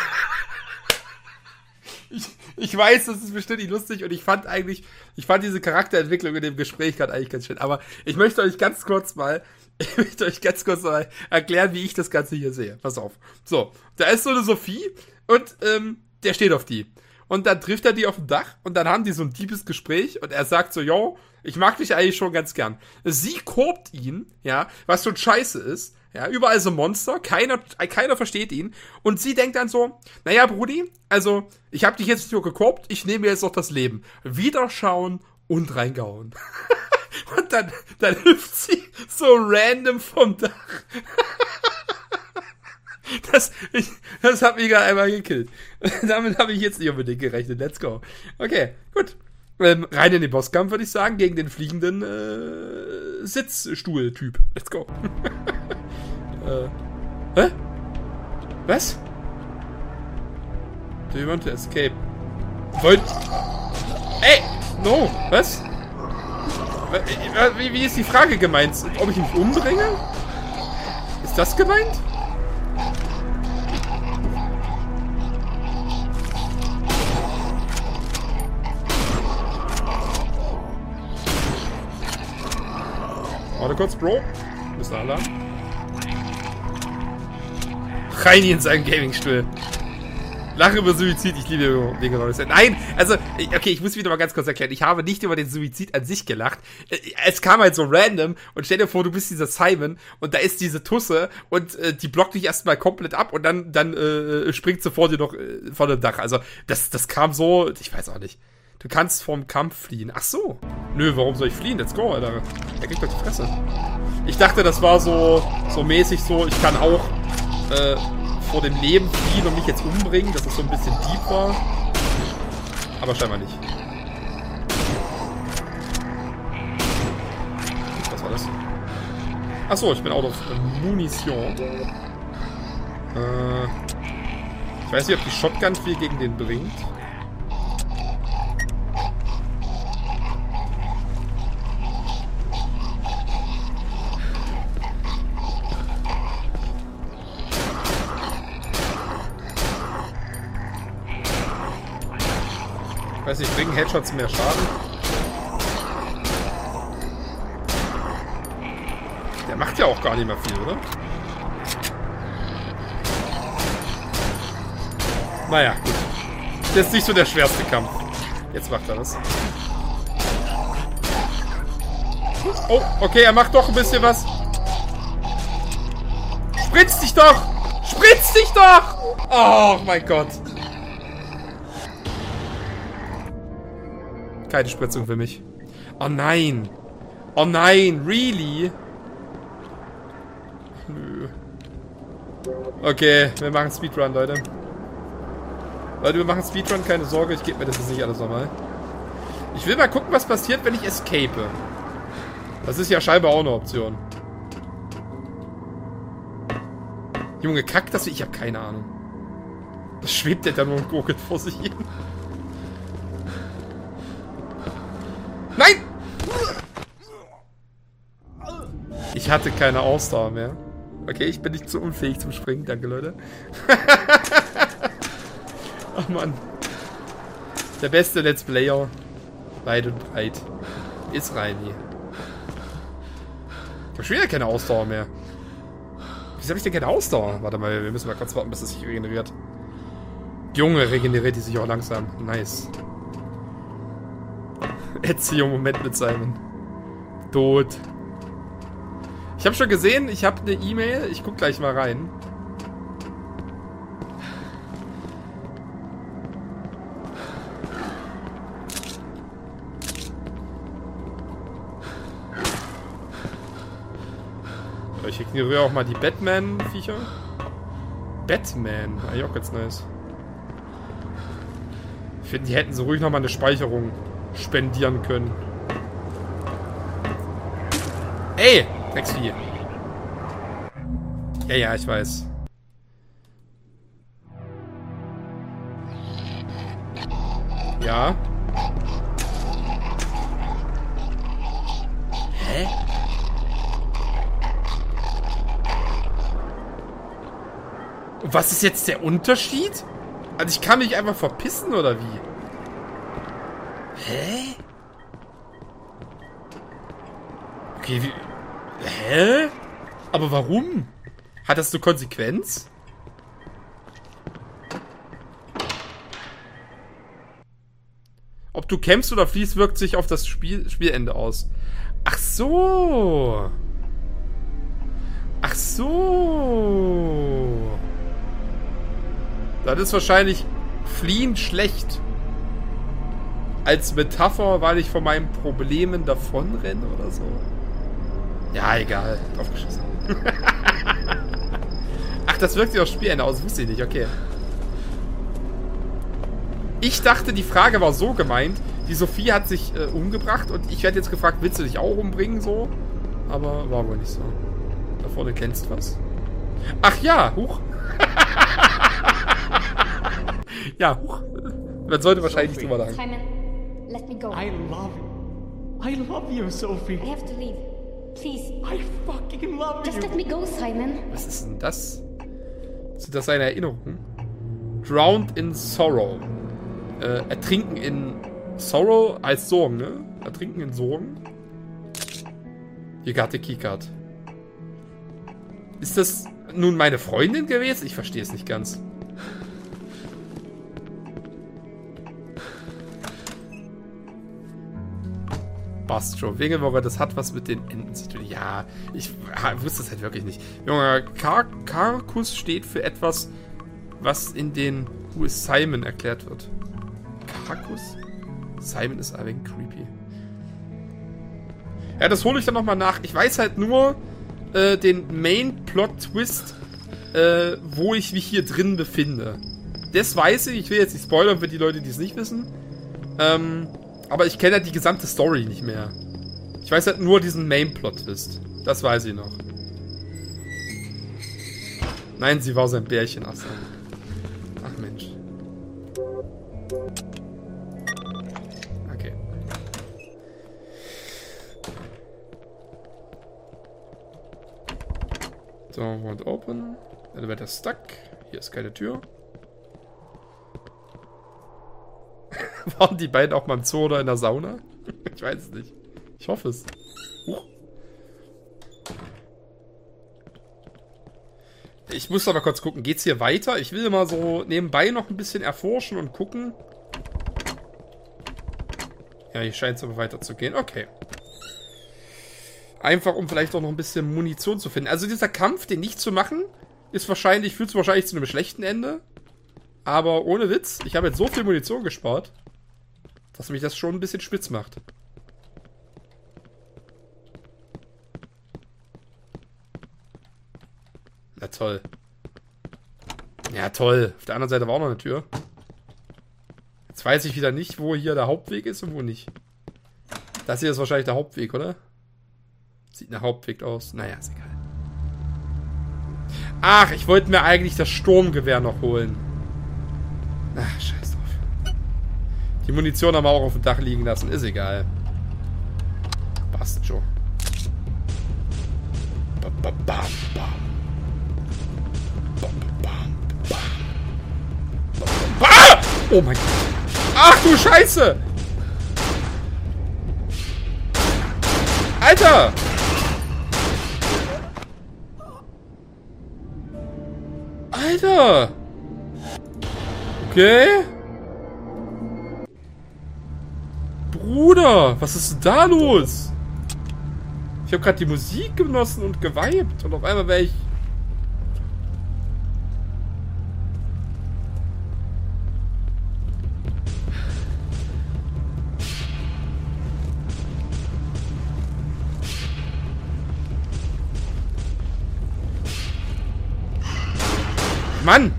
Ich weiß, das ist bestimmt nicht lustig und ich fand diese Charakterentwicklung in dem Gespräch gerade eigentlich ganz schön. Aber ich möchte euch ganz kurz mal erklären, wie ich das Ganze hier sehe. Pass auf. So, da ist so eine Sophie und der steht auf die. Und dann trifft er die auf dem Dach und dann haben die so ein tiefes Gespräch und er sagt so, yo, ich mag dich eigentlich schon ganz gern. Sie korbt ihn, ja, was schon scheiße ist. Ja, überall so Monster, keiner versteht ihn. Und sie denkt dann so, naja, Brudi, also, ich hab dich jetzt nicht nur gekorbt, ich nehme jetzt noch das Leben. Wiederschauen und reingehauen. Und dann hüpft sie so random vom Dach. Das hat mich gerade einmal gekillt. Damit habe ich jetzt nicht unbedingt gerechnet. Let's go. Okay, gut. Rein in den Bosskampf, würde ich sagen, gegen den fliegenden Sitzstuhl-Typ. Let's go. Hä? Was? Do you want to escape? Ey! No! Was? Wie ist die Frage gemeint? Ob ich mich umbringe? Ist das gemeint? Warte kurz, Bro. Bist du alle? Rein in seinen Gaming-Stuhl. Lache über Suizid, ich liebe Dinge Neues. Nein, also, okay, ich muss wieder mal ganz kurz erklären. Ich habe nicht über den Suizid an sich gelacht. Es kam halt so random und stell dir vor, du bist dieser Simon und da ist diese Tusse und die blockt dich erstmal komplett ab und dann springt sie vor dir noch von dem Dach. Also, das kam so, ich weiß auch nicht. Du kannst vom Kampf fliehen. Ach so. Nö, warum soll ich fliehen? Let's go, Alter. Er kriegt doch die Fresse. Ich dachte, das war so mäßig so, ich kann auch vor dem Leben fliehen und mich jetzt umbringen, dass es so ein bisschen deep war. Aber scheinbar nicht. Was war das? Achso, ich bin out of Munition. Ich weiß nicht, ob die Shotgun viel gegen den bringt. Ich weiß nicht, bringen Headshots mehr Schaden? Der macht ja auch gar nicht mehr viel, oder? Naja, gut. Das ist nicht so der schwerste Kampf. Jetzt macht er das. Oh, okay, er macht doch ein bisschen was. Spritz dich doch! Spritz dich doch! Oh mein Gott. Keine Spritzung für mich. Oh nein. Oh nein, really? Nö. Okay, wir machen Speedrun, Leute. Leute, wir machen Speedrun, keine Sorge, ich gebe mir das jetzt nicht alles nochmal. Ich will mal gucken, was passiert, wenn ich escape. Das ist ja scheinbar auch eine Option. Junge, kackt das? Ich habe keine Ahnung. Das schwebt der da nur und gurkelt vor sich hin. Nein! Ich hatte keine Ausdauer mehr. Okay, ich bin nicht zu unfähig zum Springen. Danke, Leute. Ach Mann. Der beste Let's Player weit und breit ist Reini. Ich habe schon wieder keine Ausdauer mehr. Wieso habe ich denn keine Ausdauer? Warte mal, wir müssen mal kurz warten, bis das sich regeneriert. Junge, regeneriert die sich auch langsam. Nice. Erziehung-Moment mit Simon. Tot. Ich habe schon gesehen, ich habe eine E-Mail. Ich guck gleich mal rein. Ich ignoriere auch mal die Batman-Viecher. Batman, eigentlich auch ganz nice. Ich finde, die hätten so ruhig nochmal eine Speicherung spendieren können. Ey! Drecksvieh. Ja, ja, ich weiß. Ja. Hä? Und was ist jetzt der Unterschied? Also ich kann mich einfach verpissen, oder wie? Hä? Okay, wie... Hä? Aber warum? Hat das eine Konsequenz? Ob du kämpfst oder fliehst, wirkt sich auf das Spielende aus. Ach so. Ach so. Das ist wahrscheinlich fliehen schlecht. Als Metapher, weil ich von meinen Problemen davonrenne oder so. Ja, egal. Draufgeschissen. Ach, das wirkt sich aufs Spielende aus. Wusste ich nicht. Okay. Ich dachte, die Frage war so gemeint. Die Sophie hat sich umgebracht und ich werde jetzt gefragt, willst du dich auch umbringen? So. Aber war wohl nicht so. Da vorne kennst was. Ach ja, huch. Ja, huch. Man sollte wahrscheinlich nicht drüber sagen.
Simon, let me go.
I love you, Sophie.
I have to leave. Please.
I fucking love
Just
you.
let me go, Simon.
Was ist denn das? Sind das seine Erinnerungen? Drowned in Sorrow. Ertrinken in Sorrow heißt Sorgen, ne? Ertrinken in Sorgen. You got the keycard. Ist das nun meine Freundin gewesen? Ich verstehe es nicht ganz. Bastro, Wingelwoche, das hat was mit den Enden zu tun. Ja, ich wusste es halt wirklich nicht. Junge, Carcus steht für etwas, was in den Who is Simon erklärt wird. Carcus? Simon ist ein wenig creepy. Ja, das hole ich dann nochmal nach. Ich weiß halt nur den Main-Plot-Twist, wo ich mich hier drin befinde. Das weiß ich. Ich will jetzt nicht spoilern für die Leute, die es nicht wissen. Aber ich kenne halt die gesamte Story nicht mehr. Ich weiß halt nur diesen Main-Plot-Twist. Das weiß ich noch. Nein, sie war sein Bärchen. Ach so. Ach Mensch. Okay. So, und open. Elevator stuck. Hier ist keine Tür. Waren die beiden auch mal im Zoo oder in der Sauna? Ich weiß es nicht. Ich hoffe es. Ich muss aber kurz gucken. Geht's hier weiter? Ich will mal so nebenbei noch ein bisschen erforschen und gucken. Ja, hier scheint es aber weiter zu gehen. Okay. Einfach, um vielleicht auch noch ein bisschen Munition zu finden. Also dieser Kampf, den nicht zu machen, ist wahrscheinlich, führt wahrscheinlich zu einem schlechten Ende. Aber ohne Witz, ich habe jetzt so viel Munition gespart, dass mich das schon ein bisschen spitz macht. Na toll. Ja, toll. Auf der anderen Seite war auch noch eine Tür. Jetzt weiß ich wieder nicht, wo hier der Hauptweg ist und wo nicht. Das hier ist wahrscheinlich der Hauptweg, oder? Sieht nach Hauptweg aus. Naja, ist egal. Ach, ich wollte mir eigentlich das Sturmgewehr noch holen. Ach, scheiß drauf. Die Munition haben wir auch auf dem Dach liegen lassen. Ist egal. Passt schon. Oh mein Gott. Ach du Scheiße. Alter. Alter. Okay. Bruder, was ist denn da los? Ich habe gerade die Musik genossen und geweibt und auf einmal wäre ich... Mann!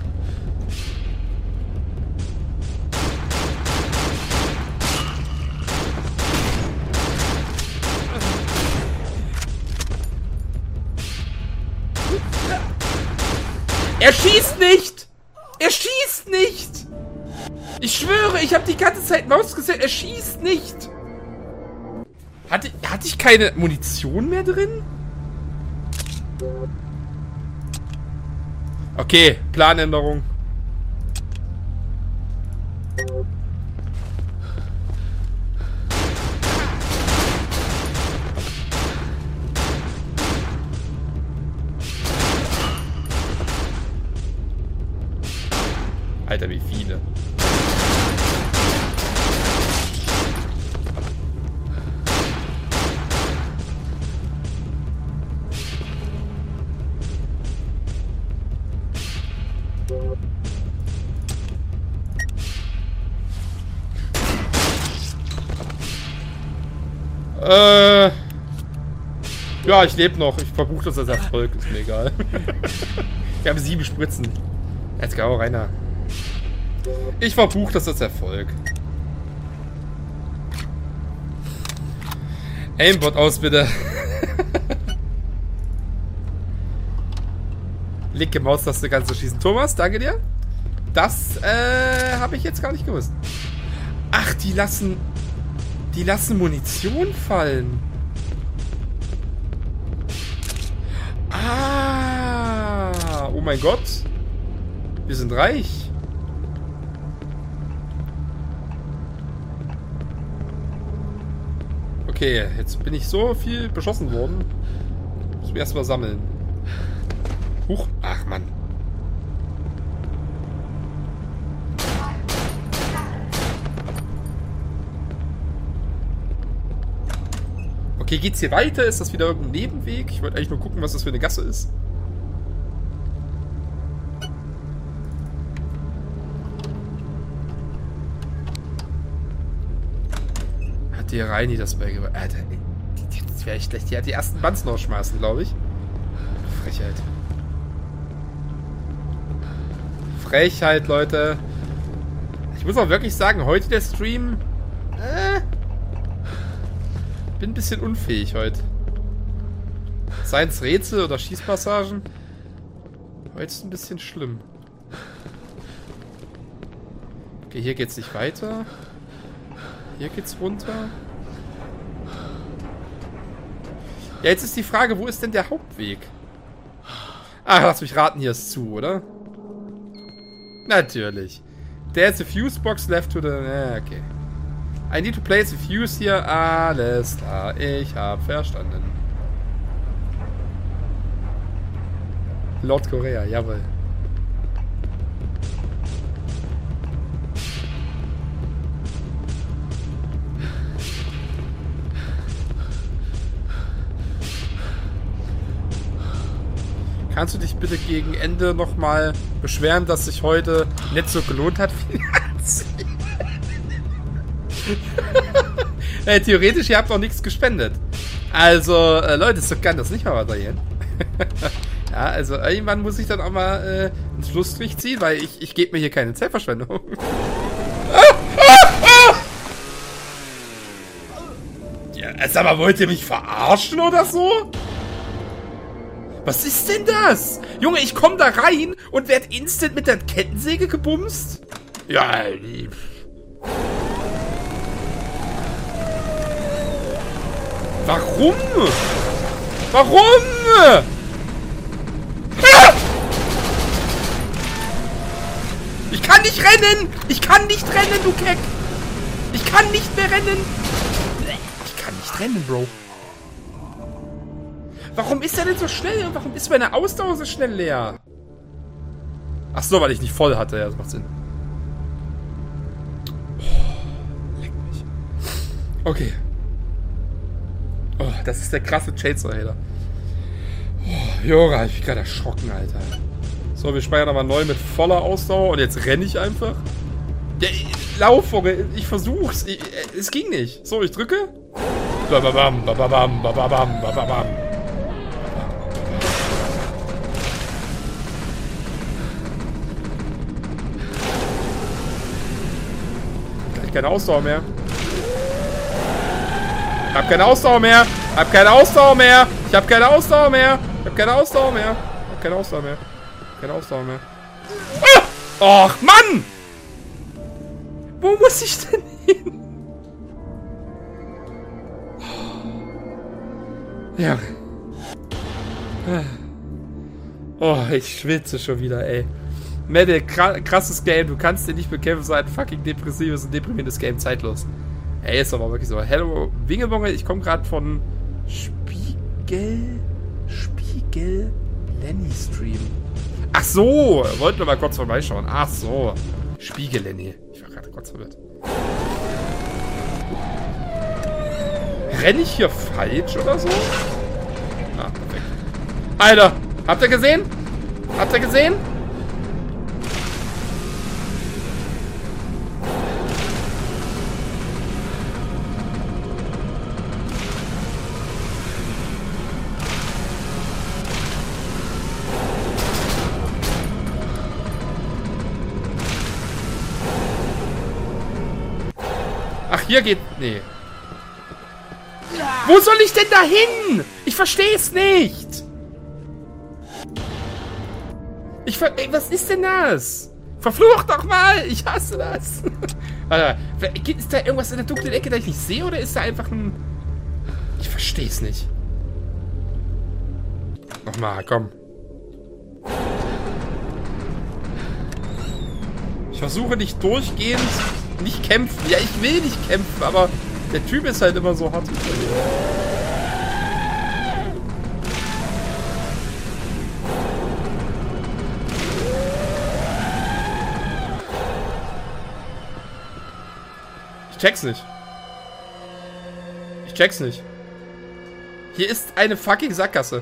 Er schießt nicht! Er schießt nicht! Ich schwöre, ich habe die ganze Zeit Maus gesetzt. Er schießt nicht! Hatte ich keine Munition mehr drin? Okay, Planänderung. Alter, wie viele. Ja, ich lebe noch. Ich verbuche das als Erfolg. Ist mir egal. Wir haben 7 Spritzen. Let's go, Rainer. Ich verbuche das als Erfolg. Aimbot aus, bitte. Linke Maustaste kannst du schießen. Thomas, danke dir. Das habe ich jetzt gar nicht gewusst. Ach, die lassen Munition fallen. Ah, oh mein Gott. Wir sind reich. Okay, jetzt bin ich so viel beschossen worden. Muss mich erstmal sammeln. Huch, ach Mann. Okay, geht's hier weiter? Ist das wieder irgendein Nebenweg? Ich wollte eigentlich nur gucken, was das für eine Gasse ist. Hat die Reini das beigebracht? Alter, das wäre echt schlecht. Die hat die ersten Bands noch schmeißen, glaube ich. Frechheit. Frechheit, Leute. Ich muss auch wirklich sagen, heute der Stream... bin ein bisschen unfähig heute. Seien es Rätsel oder Schießpassagen. Heute ist ein bisschen schlimm. Okay, hier geht's nicht weiter. Hier geht's runter. Ja, jetzt ist die Frage, wo ist denn der Hauptweg? Ach, lass mich raten, hier ist zu, oder? Natürlich. There's a fuse box left to the... okay. I need to place a fuse hier. Alles klar, ich habe verstanden. Lord Korea, jawohl. Kannst du dich bitte gegen Ende nochmal beschweren, dass sich heute nicht so gelohnt hat finanziell? Hey, theoretisch, ihr habt noch nichts gespendet. Also, Leute, so kann das nicht mal weitergehen. Ja, also irgendwann muss ich dann auch mal einen Schlussstrich ziehen, weil ich gebe mir hier keine Zeitverschwendung. Ja, sag mal, wollt ihr mich verarschen oder so? Was ist denn das? Junge, ich komme da rein und werd instant mit der Kettensäge gebumst? Ja, warum? Warum? Ah! Ich kann nicht rennen! Ich kann nicht rennen, du Keck! Ich kann nicht mehr rennen! Ich kann nicht rennen, Bro. Warum ist er denn so schnell? Und warum ist meine Ausdauer so schnell leer? Ach so, weil ich nicht voll hatte. Ja, das macht Sinn. Oh, leck mich. Okay. Oh, das ist der krasse Chainsaw-Hater. Oh, Junge, ich bin gerade erschrocken, Alter. So, wir speichern aber neu mit voller Ausdauer und jetzt renne ich einfach. Ja, lauf, Vogel, ich versuch's. Es ging nicht. So, ich drücke. Bababam, bababam, bababam, bababam. Keine Ausdauer mehr. Hab keine Ausdauer mehr. Hab keine Ausdauer mehr. Ich hab keine Ausdauer mehr. Hab keine Ausdauer mehr. Hab keine Ausdauer mehr. Keine Ausdauer mehr. Ah! Och, Mann! Wo muss ich denn hin? Ja. Oh, ich schwitze schon wieder, ey. Mette, krasses Game. Du kannst den nicht bekämpfen, so ein fucking depressives und deprimierendes Game. Zeitlos. Ey, ist aber wirklich so. Hello, Wingelbonge, ich komme gerade von Spiegel Lenny Stream. Ach so, wollten wir mal kurz vorbeischauen. Ach so. Spiegel Lenny. Ich war gerade kurz verwirrt. Renne ich hier falsch oder so? Ah, perfekt. Alter, habt ihr gesehen? Habt ihr gesehen? Ach, hier geht... Nee. Wo soll ich denn da hin? Ich verstehe es nicht. Ey, was ist denn das? Verflucht doch mal! Ich hasse das. Alter, ist da irgendwas in der dunklen Ecke, das ich nicht sehe? Oder ist da einfach ein... Ich verstehe es nicht. Nochmal, komm. Ich versuche nicht durchgehend... Nicht kämpfen. Ja, ich will nicht kämpfen, aber der Typ ist halt immer so hart. Ich check's nicht. Ich check's nicht. Hier ist eine fucking Sackgasse.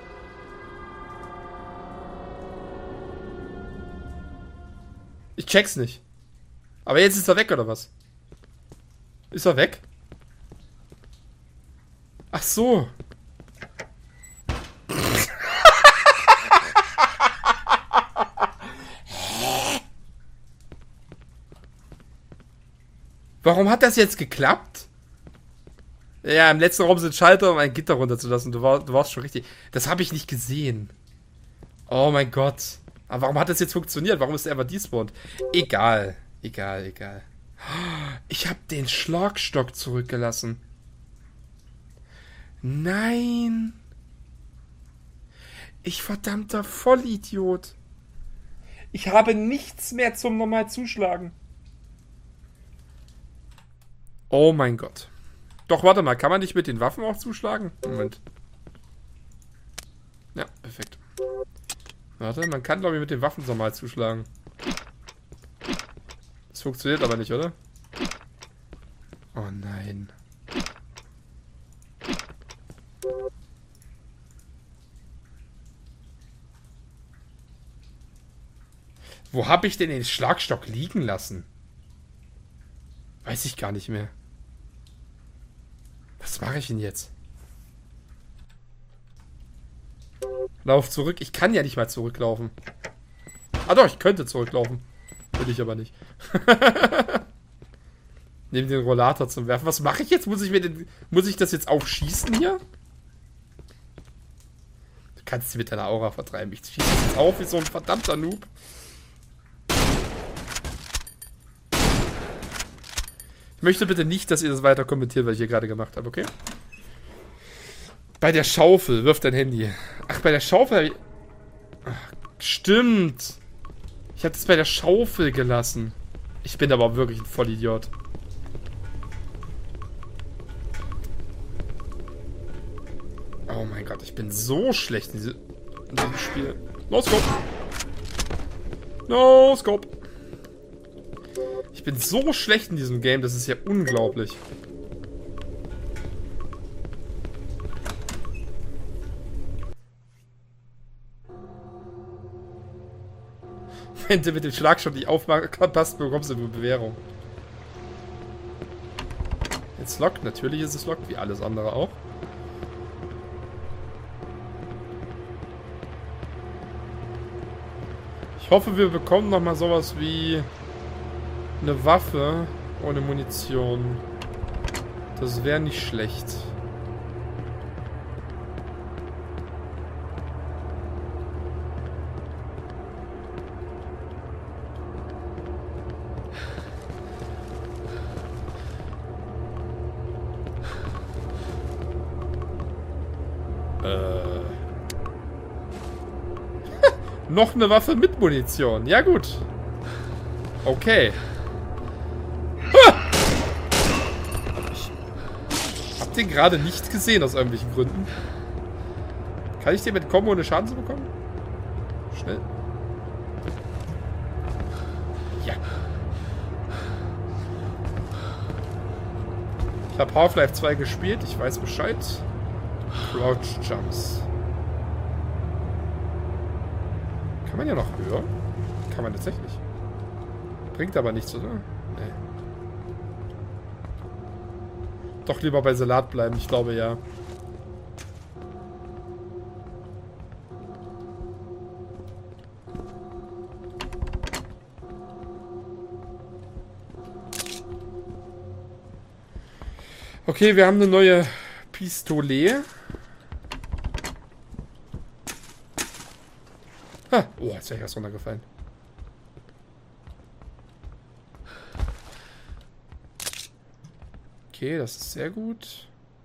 Ich check's nicht. Aber jetzt ist er weg, oder was? Ist er weg? Ach so. Warum hat das jetzt geklappt? Ja, im letzten Raum sind Schalter, um ein Gitter runterzulassen. Du warst schon richtig. Das habe ich nicht gesehen. Oh mein Gott. Aber warum hat das jetzt funktioniert? Warum ist er einfach despawned? Egal. Egal, egal. Ich habe den Schlagstock zurückgelassen. Nein. Ich verdammter Vollidiot. Ich habe nichts mehr zum normal zuschlagen. Oh mein Gott. Doch, warte mal. Kann man nicht mit den Waffen auch zuschlagen? Moment. Ja, perfekt. Warte, man kann, glaube ich, mit den Waffen normal zuschlagen. Das funktioniert aber nicht, oder? Oh nein. Wo habe ich denn den Schlagstock liegen lassen? Weiß ich gar nicht mehr. Was mache ich denn jetzt? Lauf zurück. Ich kann ja nicht mal zurücklaufen. Ah doch, ich könnte zurücklaufen. Will ich aber nicht. Neben den Rollator zum Werfen. Was mache ich jetzt? Muss ich das jetzt aufschießen hier? Du kannst sie mit deiner Aura vertreiben. Ich schieße das jetzt auf wie so ein verdammter Noob. Ich möchte bitte nicht, dass ihr das weiter kommentiert, was ich hier gerade gemacht habe, okay? Bei der Schaufel. Wirf dein Handy. Ach, bei der Schaufel... Ach, stimmt. Ich habe das bei der Schaufel gelassen. Ich bin aber wirklich ein Vollidiot. Oh mein Gott, ich bin so schlecht in diesem Spiel. No Scope. No Scope. Ich bin so schlecht in diesem Game, das ist ja unglaublich. Wenn du mit dem Schlagstock nicht aufpasst, bekommst du eine Bewährung. Jetzt lockt, natürlich ist es lockt, wie alles andere auch. Ich hoffe, wir bekommen nochmal sowas wie eine Waffe ohne Munition. Das wäre nicht schlecht. Noch eine Waffe mit Munition. Ja gut. Okay. Ich hab den gerade nicht gesehen aus irgendwelchen Gründen. Kann ich den mit kommen, ohne Schaden zu bekommen? Schnell. Ja. Ich habe Half-Life 2 gespielt. Ich weiß Bescheid. Crouch Jumps. Kann man ja noch höher? Kann man tatsächlich. Bringt aber nichts, oder? Nee. Doch lieber bei Salat bleiben, ich glaube ja. Okay, wir haben eine neue Pistole. Ah, oh, jetzt wäre ich was runtergefallen. Okay, das ist sehr gut.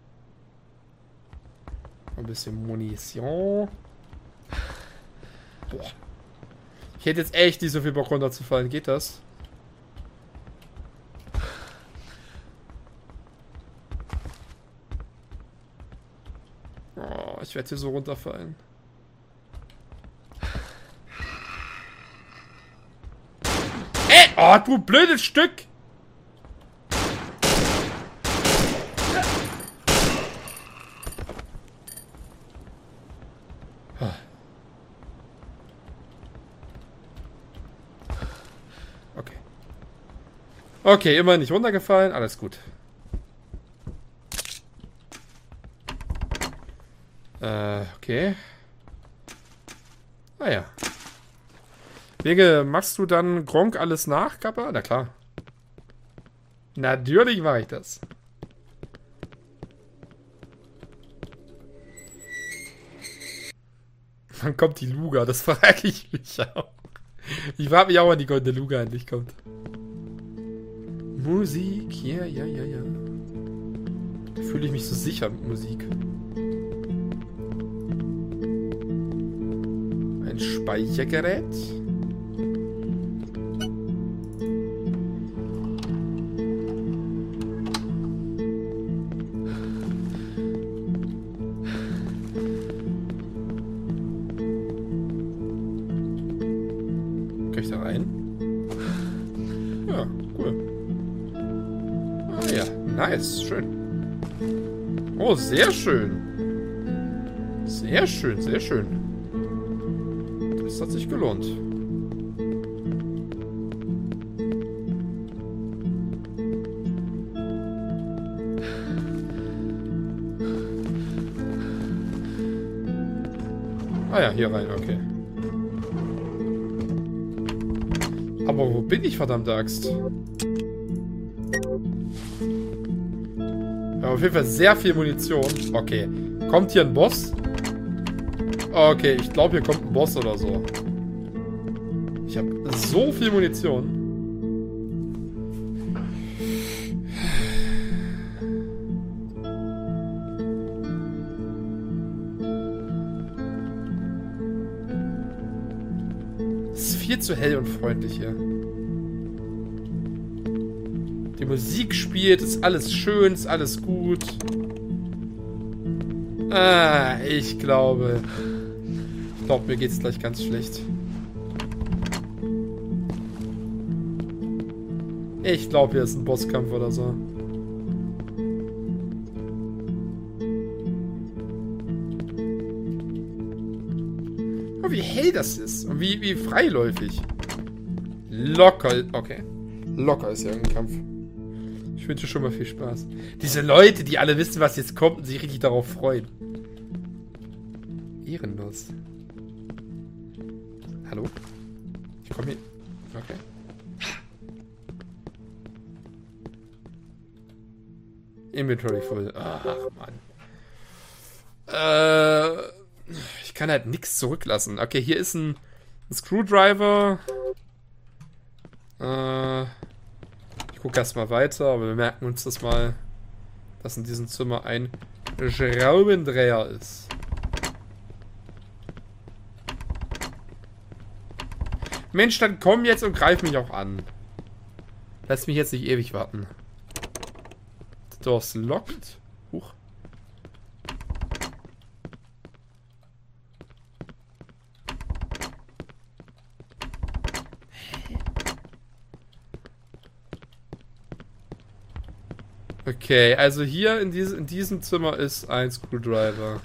Ein bisschen Munition. Boah. Ich hätte jetzt echt nicht so viel Bock runterzufallen. Geht das? Oh, ich werde hier so runterfallen. Oh, du blödes Stück! Okay. Okay, immer nicht runtergefallen. Alles gut. Okay. Ah ja. Wege, machst du dann Gronkh alles nach, Kappa? Na klar. Natürlich mache ich das. Wann kommt die Luga? Das frage ich mich auch. Ich frage mich auch, wann die goldene Luga endlich kommt. Musik, ja. Da fühle ich mich so sicher mit Musik. Ein Speichergerät. Kann ich da rein? Ja, cool. Ah ja, nice, schön. Oh, sehr schön. Sehr schön, sehr schön. Das hat sich gelohnt. Ah ja, hier rein, okay. Aber wo bin ich, verdammte Axt? Ja, auf jeden Fall sehr viel Munition. Okay. Kommt hier ein Boss? Okay, ich glaube, hier kommt ein Boss oder so. Ich habe so viel Munition. Es ist viel zu hell und freundlich hier. Die Musik spielt, ist alles schön, ist alles gut. Ah, ich glaube, mir geht's gleich ganz schlecht. Ich glaube, hier ist ein Bosskampf oder so. Oh, wie hell das ist. Und wie freiläufig. Locker. Okay. Locker ist ja ein Kampf. Ich wünsche schon mal viel Spaß. Diese Leute, die alle wissen, was jetzt kommt und sich richtig darauf freuen. Ehrenlos. Hallo? Ich komme hier. Okay. Inventory voll. Ach, Mann. Ich kann halt nichts zurücklassen. Okay, hier ist ein Screwdriver. Ich gucke erstmal weiter, aber wir merken uns das mal, dass in diesem Zimmer ein Schraubendreher ist. Mensch, dann komm jetzt und greif mich auch an. Lass mich jetzt nicht ewig warten. The door's locked. Huch. Okay, also hier in diesem Zimmer ist ein Screwdriver.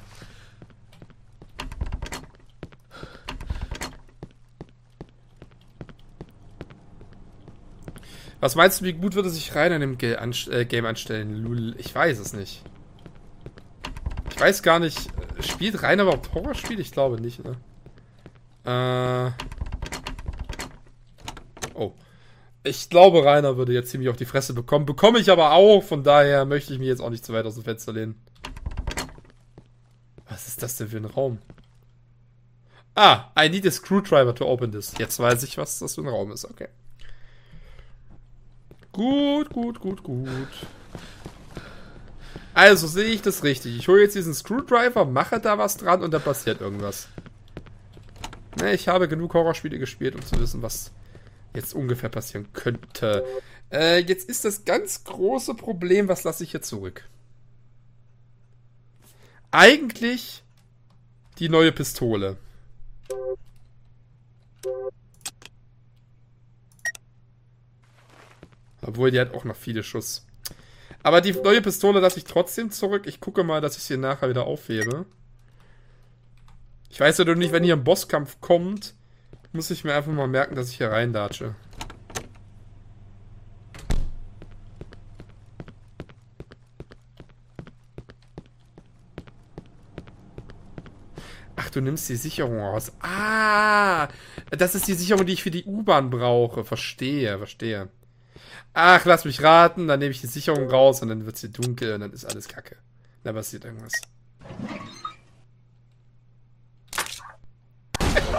Was meinst du, wie gut würde sich Rainer in dem Game anstellen? Lul, ich weiß es nicht. Ich weiß gar nicht. Spielt Rainer überhaupt Horrorspiele? Ich glaube nicht, ne? Oh. Ich glaube, Rainer würde jetzt ziemlich auf die Fresse bekommen. Bekomme ich aber auch. Von daher möchte ich mich jetzt auch nicht zu weit aus dem Fenster lehnen. Was ist das denn für ein Raum? Ah, I need a screwdriver to open this. Jetzt weiß ich, was das für ein Raum ist. Okay. Gut. Also sehe ich das richtig. Ich hole jetzt diesen Screwdriver, mache da was dran und dann passiert irgendwas. Ne, ich habe genug Horrorspiele gespielt, um zu wissen, was jetzt ungefähr passieren könnte. Jetzt ist das ganz große Problem, was lasse ich hier zurück? Eigentlich die neue Pistole. Obwohl, die hat auch noch viele Schuss. Aber die neue Pistole lasse ich trotzdem zurück. Ich gucke mal, dass ich sie nachher wieder aufhebe. Ich weiß ja nur nicht, wenn hier ein Bosskampf kommt, muss ich mir einfach mal merken, dass ich hier reindatsche. Ach, du nimmst die Sicherung raus. Ah, das ist die Sicherung, die ich für die U-Bahn brauche. Verstehe. Ach, lass mich raten. Dann nehme ich die Sicherung raus und dann wird sie dunkel und dann ist alles kacke. Da passiert irgendwas.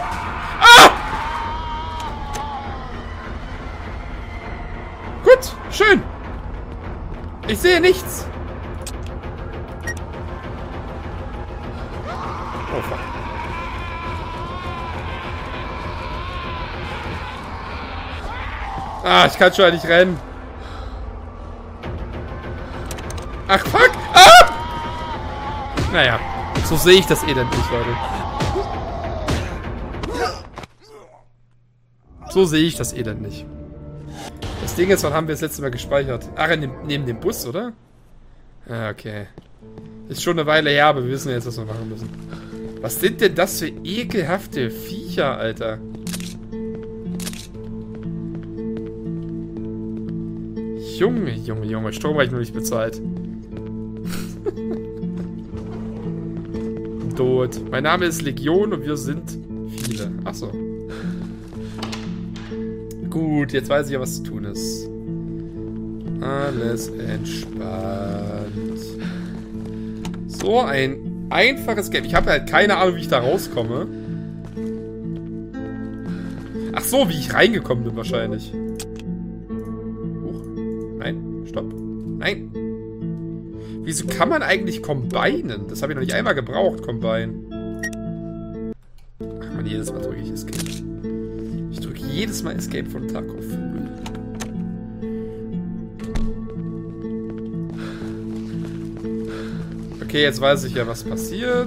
Ah! Gut, Schön. Ich sehe nichts. Oh, fuck. Ah, ich kann schon nicht rennen. Ach, fuck. Ah! Naja, so sehe ich das Elend nicht, Leute. So sehe ich das Elend nicht. Das Ding ist, wann haben wir das letzte Mal gespeichert? Ach, neben dem Bus, oder? Ah, okay. Ist schon eine Weile her, aber wir wissen jetzt, was wir machen müssen. Was sind denn das für ekelhafte Viecher, Alter? Junge, Junge, Junge. Strom habe ich noch nicht bezahlt. Tot. Mein Name ist Legion und wir sind viele. Achso. Gut, jetzt weiß ich ja, was zu tun ist. Alles entspannt. So ein einfaches Game. Ich habe halt keine Ahnung, wie ich da rauskomme. Ach so, wie ich reingekommen bin wahrscheinlich. Huch. Nein, stopp. Nein. Wieso kann man eigentlich combinen? Das habe ich noch nicht einmal gebraucht, Combine. Ach man, jedes Mal drücke ich Escape. Ich drücke jedes Mal Escape von Tarkov. Okay, jetzt weiß ich ja, was passiert.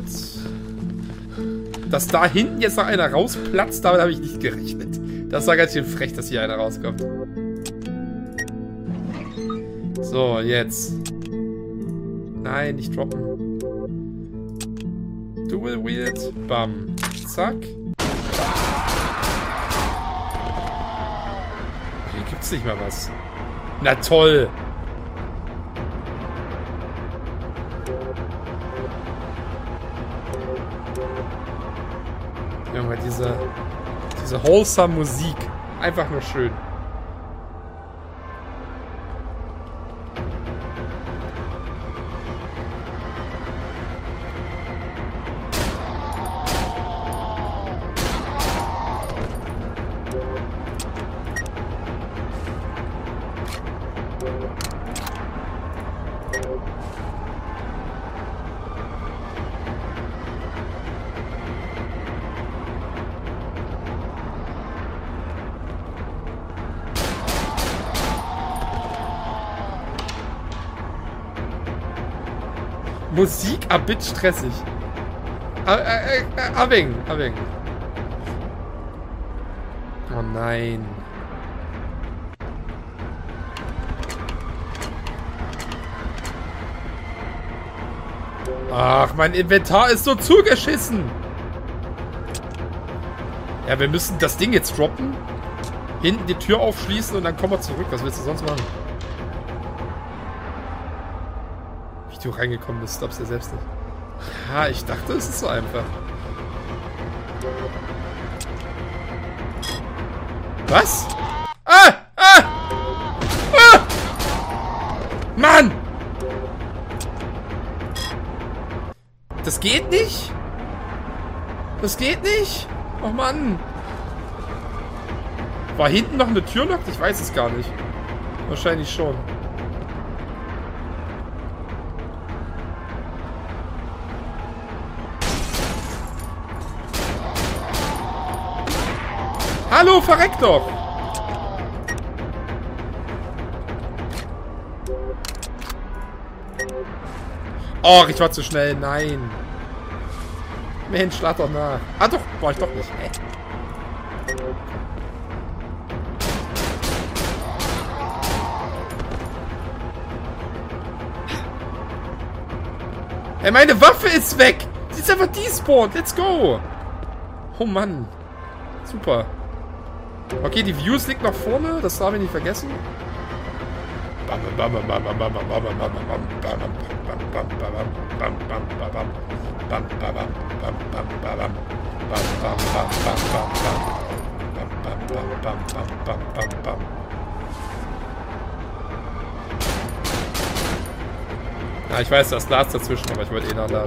Dass da hinten jetzt noch einer rausplatzt, damit habe ich nicht gerechnet. Das war ganz schön frech, dass hier einer rauskommt. So, jetzt. Nein, nicht droppen. Dual Wield. Bam. Zack. Hier gibt's nicht mal was. Na toll. Junge, diese wholesome Musik. Einfach nur schön. Musik a bit stressig. Abhängen. Oh nein. Ach, mein Inventar ist so zugeschissen. Ja, wir müssen das Ding jetzt droppen. Hinten die Tür aufschließen und dann kommen wir zurück. Was willst du sonst machen? Du reingekommen bist, glaubst du ja selbst nicht. Ja, ich dachte, es ist so einfach. Was? Mann! Das geht nicht? Das geht nicht? Oh Mann! War hinten noch eine Tür lockt? Ich weiß es gar nicht. Wahrscheinlich schon. Hallo, verreck doch! Och, ich war zu schnell. Nein. Mensch, schlag doch nach. Ah, doch. War ich doch nicht. Ey, meine Waffe ist weg! Sie ist einfach despawned. Let's go! Oh Mann. Super. Okay, die Views liegt nach vorne. Das darf ich nicht vergessen. Ja, ich weiß, da ist Glas dazwischen, aber ich wollte eh nachladen.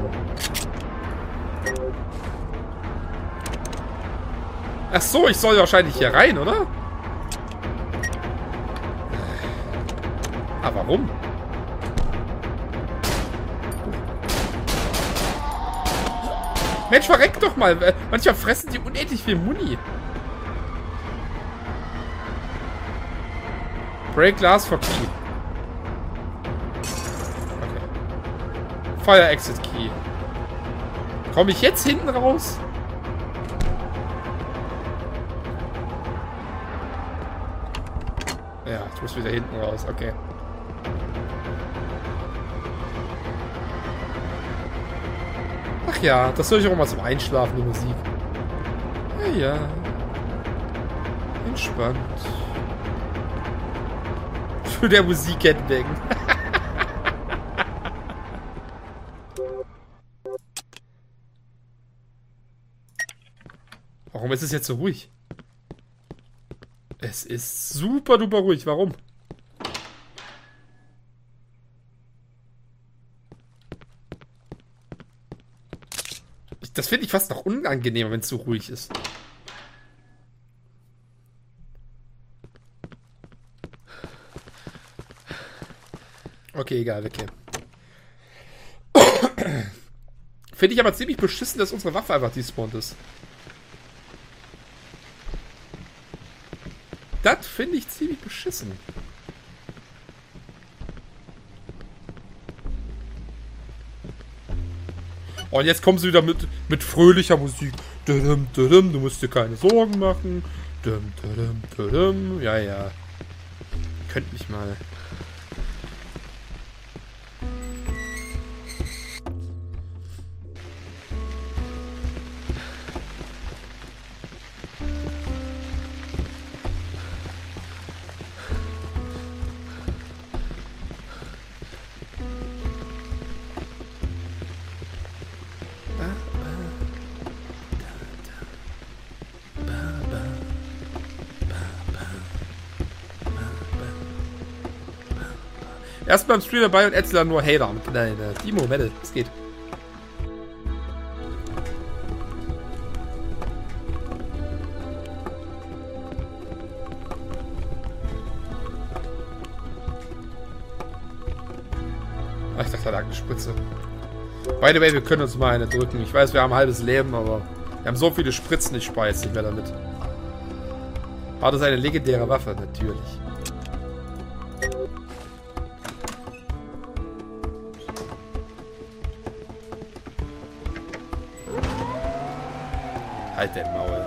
Ach so, ich soll wahrscheinlich hier rein, oder? Ah, warum? Mensch, verreck doch mal. Manchmal fressen die unendlich viel Muni. Break glass for key. Okay. Fire exit key. Komme ich jetzt hinten raus? Ja, ich muss wieder hinten raus. Okay. Ach ja, das höre ich auch mal zum Einschlafen, die Musik. Ja, ja. Entspannt. Für der Musik entdecken. Warum ist es jetzt so ruhig? Es ist super duper ruhig. Warum? Das finde ich fast noch unangenehmer, wenn es so ruhig ist. Okay, egal, okay. Finde ich aber ziemlich beschissen, dass unsere Waffe einfach despawned ist. Das finde ich ziemlich beschissen. Und jetzt kommen sie wieder mit fröhlicher Musik. Du musst dir keine Sorgen machen. Ja, ja. Könnt mich mal. Erstmal im Stream dabei und Etzler nur Hater. Nein, Timo, Metal, es geht. Ach, ich dachte, da lag eine Spritze. By the way, wir können uns mal eine drücken. Ich weiß, wir haben ein halbes Leben, aber wir haben so viele Spritzen, ich spare jetzt nicht mehr damit. War das eine legendäre Waffe? Natürlich. Halt dein Maul.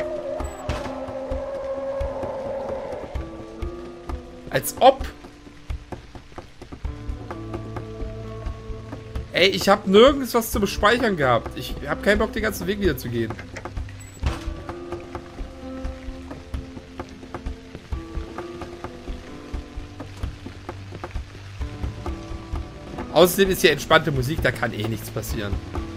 Als ob. Ey, ich habe nirgends was zu bespeichern gehabt. Ich habe keinen Bock, den ganzen Weg wieder zu gehen. Außerdem ist hier entspannte Musik, da kann eh nichts passieren.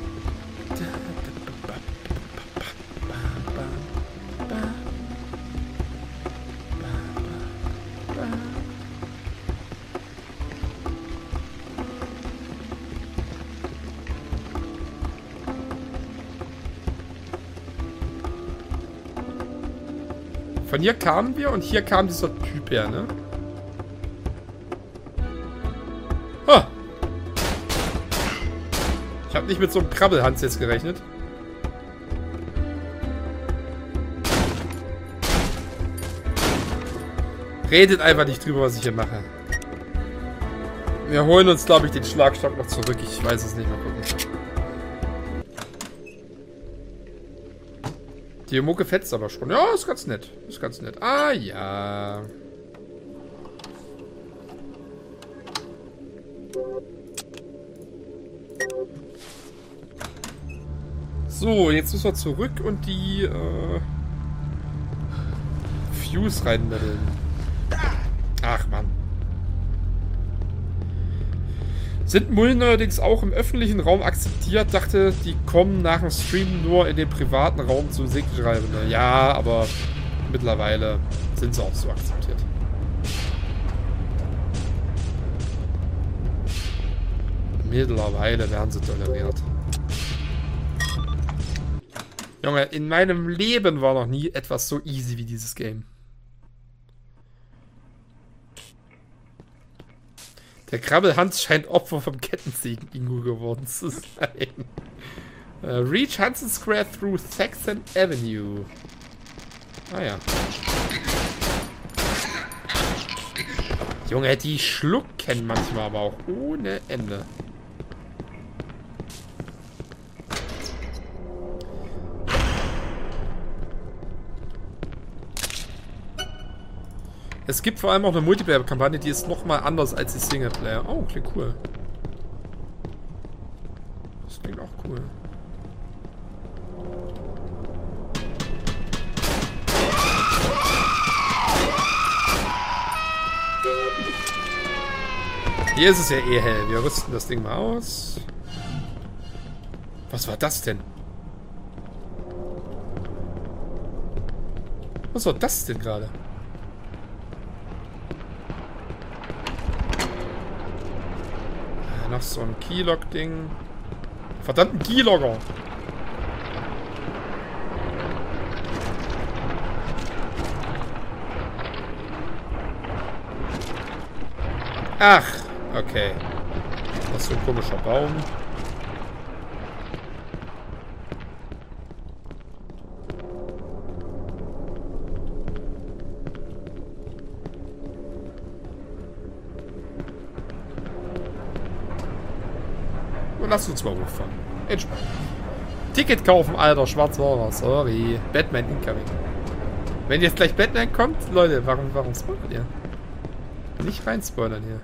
Von hier kamen wir und hier kam dieser Typ her, ne? Ah. Ich habe nicht mit so einem Krabbelhans jetzt gerechnet. Redet einfach nicht drüber, was ich hier mache. Wir holen uns, glaube ich, den Schlagstock noch zurück. Ich weiß es nicht. Mal gucken. Die Mucke fetzt aber schon. Ja, ist ganz nett. Ist ganz nett. Ah, ja. So, jetzt müssen wir zurück und die Fuse reinmitteln. Ach, Mann. Sind Mullen allerdings auch im öffentlichen Raum akzeptiert? Dachte, die kommen nach dem Stream nur in den privaten Raum zu schreiben. Ja, aber mittlerweile sind sie auch so akzeptiert. Mittlerweile werden sie toleriert. Junge, in meinem Leben war noch nie etwas so easy wie dieses Game. Der Krabbelhans scheint Opfer vom Kettensägen-Ingo geworden zu sein. Reach Hudson Square through Saxon Avenue. Ah ja. Junge, die schlucken manchmal aber auch ohne Ende. Es gibt vor allem auch eine Multiplayer-Kampagne, die ist nochmal anders als die Singleplayer. Oh, klingt cool. Das klingt auch cool. Hier ist es ja eh hell. Wir rüsten das Ding mal aus. Was war das denn? Was war das denn gerade? Noch so ein Keylog-Ding. Verdammten Keylogger. Ach, okay. Das ist so ein komischer Baum. Lass uns mal hochfahren. Entspannt. Ticket kaufen, Alter. Schwarzwasser. Sorry. Batman incoming. Wenn jetzt gleich Batman kommt, Leute, warum spoilert ihr? Nicht rein spoilern hier.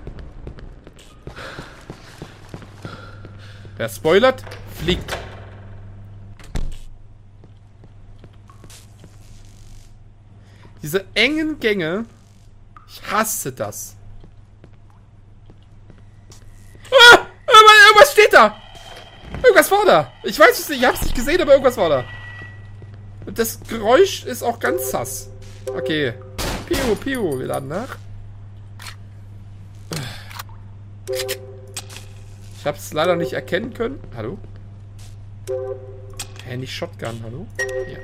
Wer spoilert, fliegt. Diese engen Gänge. Ich hasse das. Irgendwas steht da! Irgendwas war da! Ich weiß es nicht, ich hab's nicht gesehen, aber irgendwas war da. Und das Geräusch ist auch ganz sass. Okay. Piu, piu, wir laden nach. Ich hab's leider nicht erkennen können. Hallo? Hä, nicht Shotgun, hallo? Ja.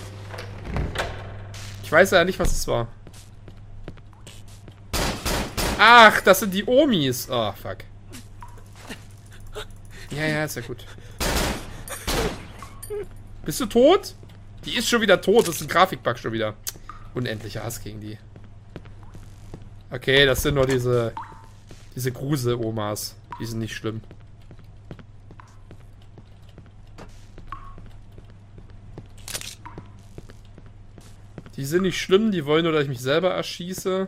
Ich weiß ja nicht, was es war. Ach, das sind die Omis. Oh, fuck. Ja, ist ja gut. Bist du tot? Die ist schon wieder tot. Das ist ein Grafikbug schon wieder. Unendlicher Hass gegen die. Okay, das sind nur diese Grusel-Omas. Die sind nicht schlimm. Die sind nicht schlimm. Die wollen nur, dass ich mich selber erschieße.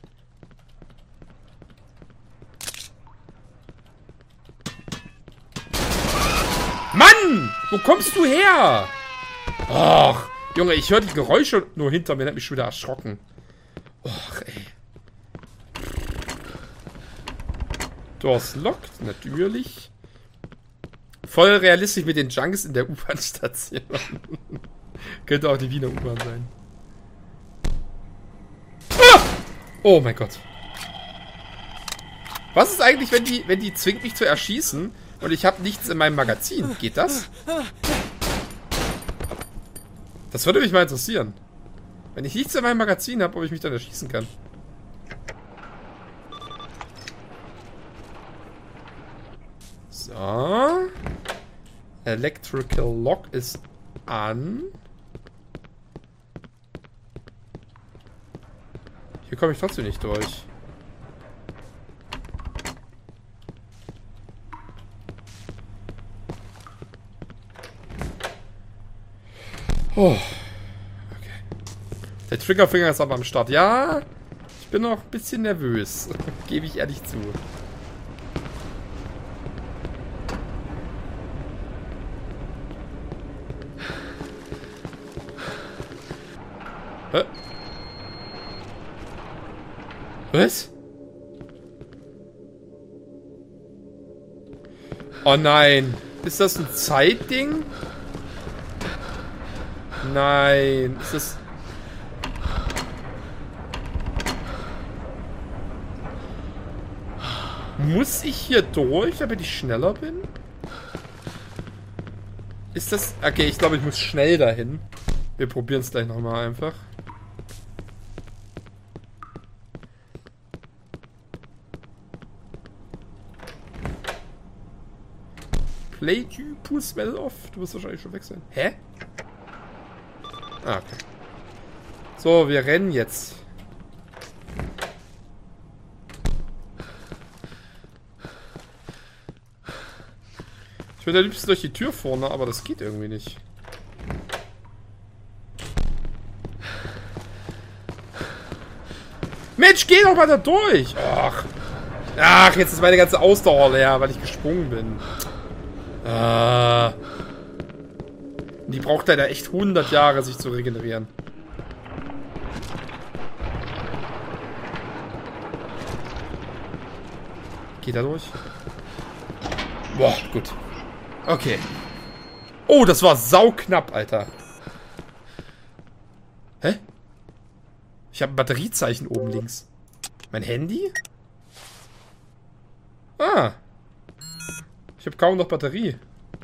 Mann! Wo kommst du her? Och, Junge, ich höre die Geräusche nur hinter mir. Das hat mich schon wieder erschrocken. Och, ey. Doors locked, natürlich. Voll realistisch mit den Junks in der U-Bahn-Station. Könnte auch die Wiener U-Bahn sein. Ah! Oh mein Gott. Was ist eigentlich, wenn die zwingt mich zu erschießen und ich habe nichts in meinem Magazin? Geht das? Das würde mich mal interessieren. Wenn ich nichts in meinem Magazin habe, ob ich mich dann erschießen kann. So. Electrical Lock ist an. Hier komme ich trotzdem nicht durch. Oh. Okay. Der Triggerfinger ist aber am Start. Ja, ich bin noch ein bisschen nervös. Gebe ich ehrlich zu. Hä? Was? Oh nein. Ist das ein Zeitding? Nein. Ist das... Muss ich hier durch, damit ich schneller bin? Ist das... Okay, ich glaube, ich muss schnell dahin. Wir probieren es gleich nochmal einfach. Play du pour smell off. Du wirst wahrscheinlich schon weg sein. Hä? Ah, okay. So, wir rennen jetzt. Ich würde am liebsten durch die Tür vorne, aber das geht irgendwie nicht. Mensch, geh doch mal da durch! Ach, jetzt ist meine ganze Ausdauer leer, weil ich gesprungen bin. Die braucht leider echt 100 Jahre, sich zu regenerieren. Geht da durch? Boah, gut. Okay. Oh, das war sauknapp, Alter. Hä? Ich habe ein Batteriezeichen oben links. Mein Handy? Ah. Ich habe kaum noch Batterie.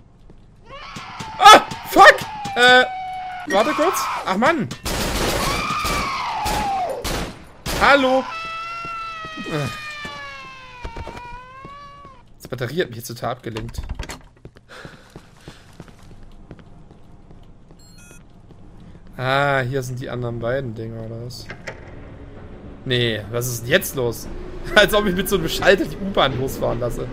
Ah, fuck! Warte kurz. Ach, Mann. Hallo. Die Batterie hat mich jetzt total abgelenkt. Ah, hier sind die anderen beiden Dinger, oder was? Nee, was ist denn jetzt los? Als ob ich mit so einem Schalter die U-Bahn losfahren lasse.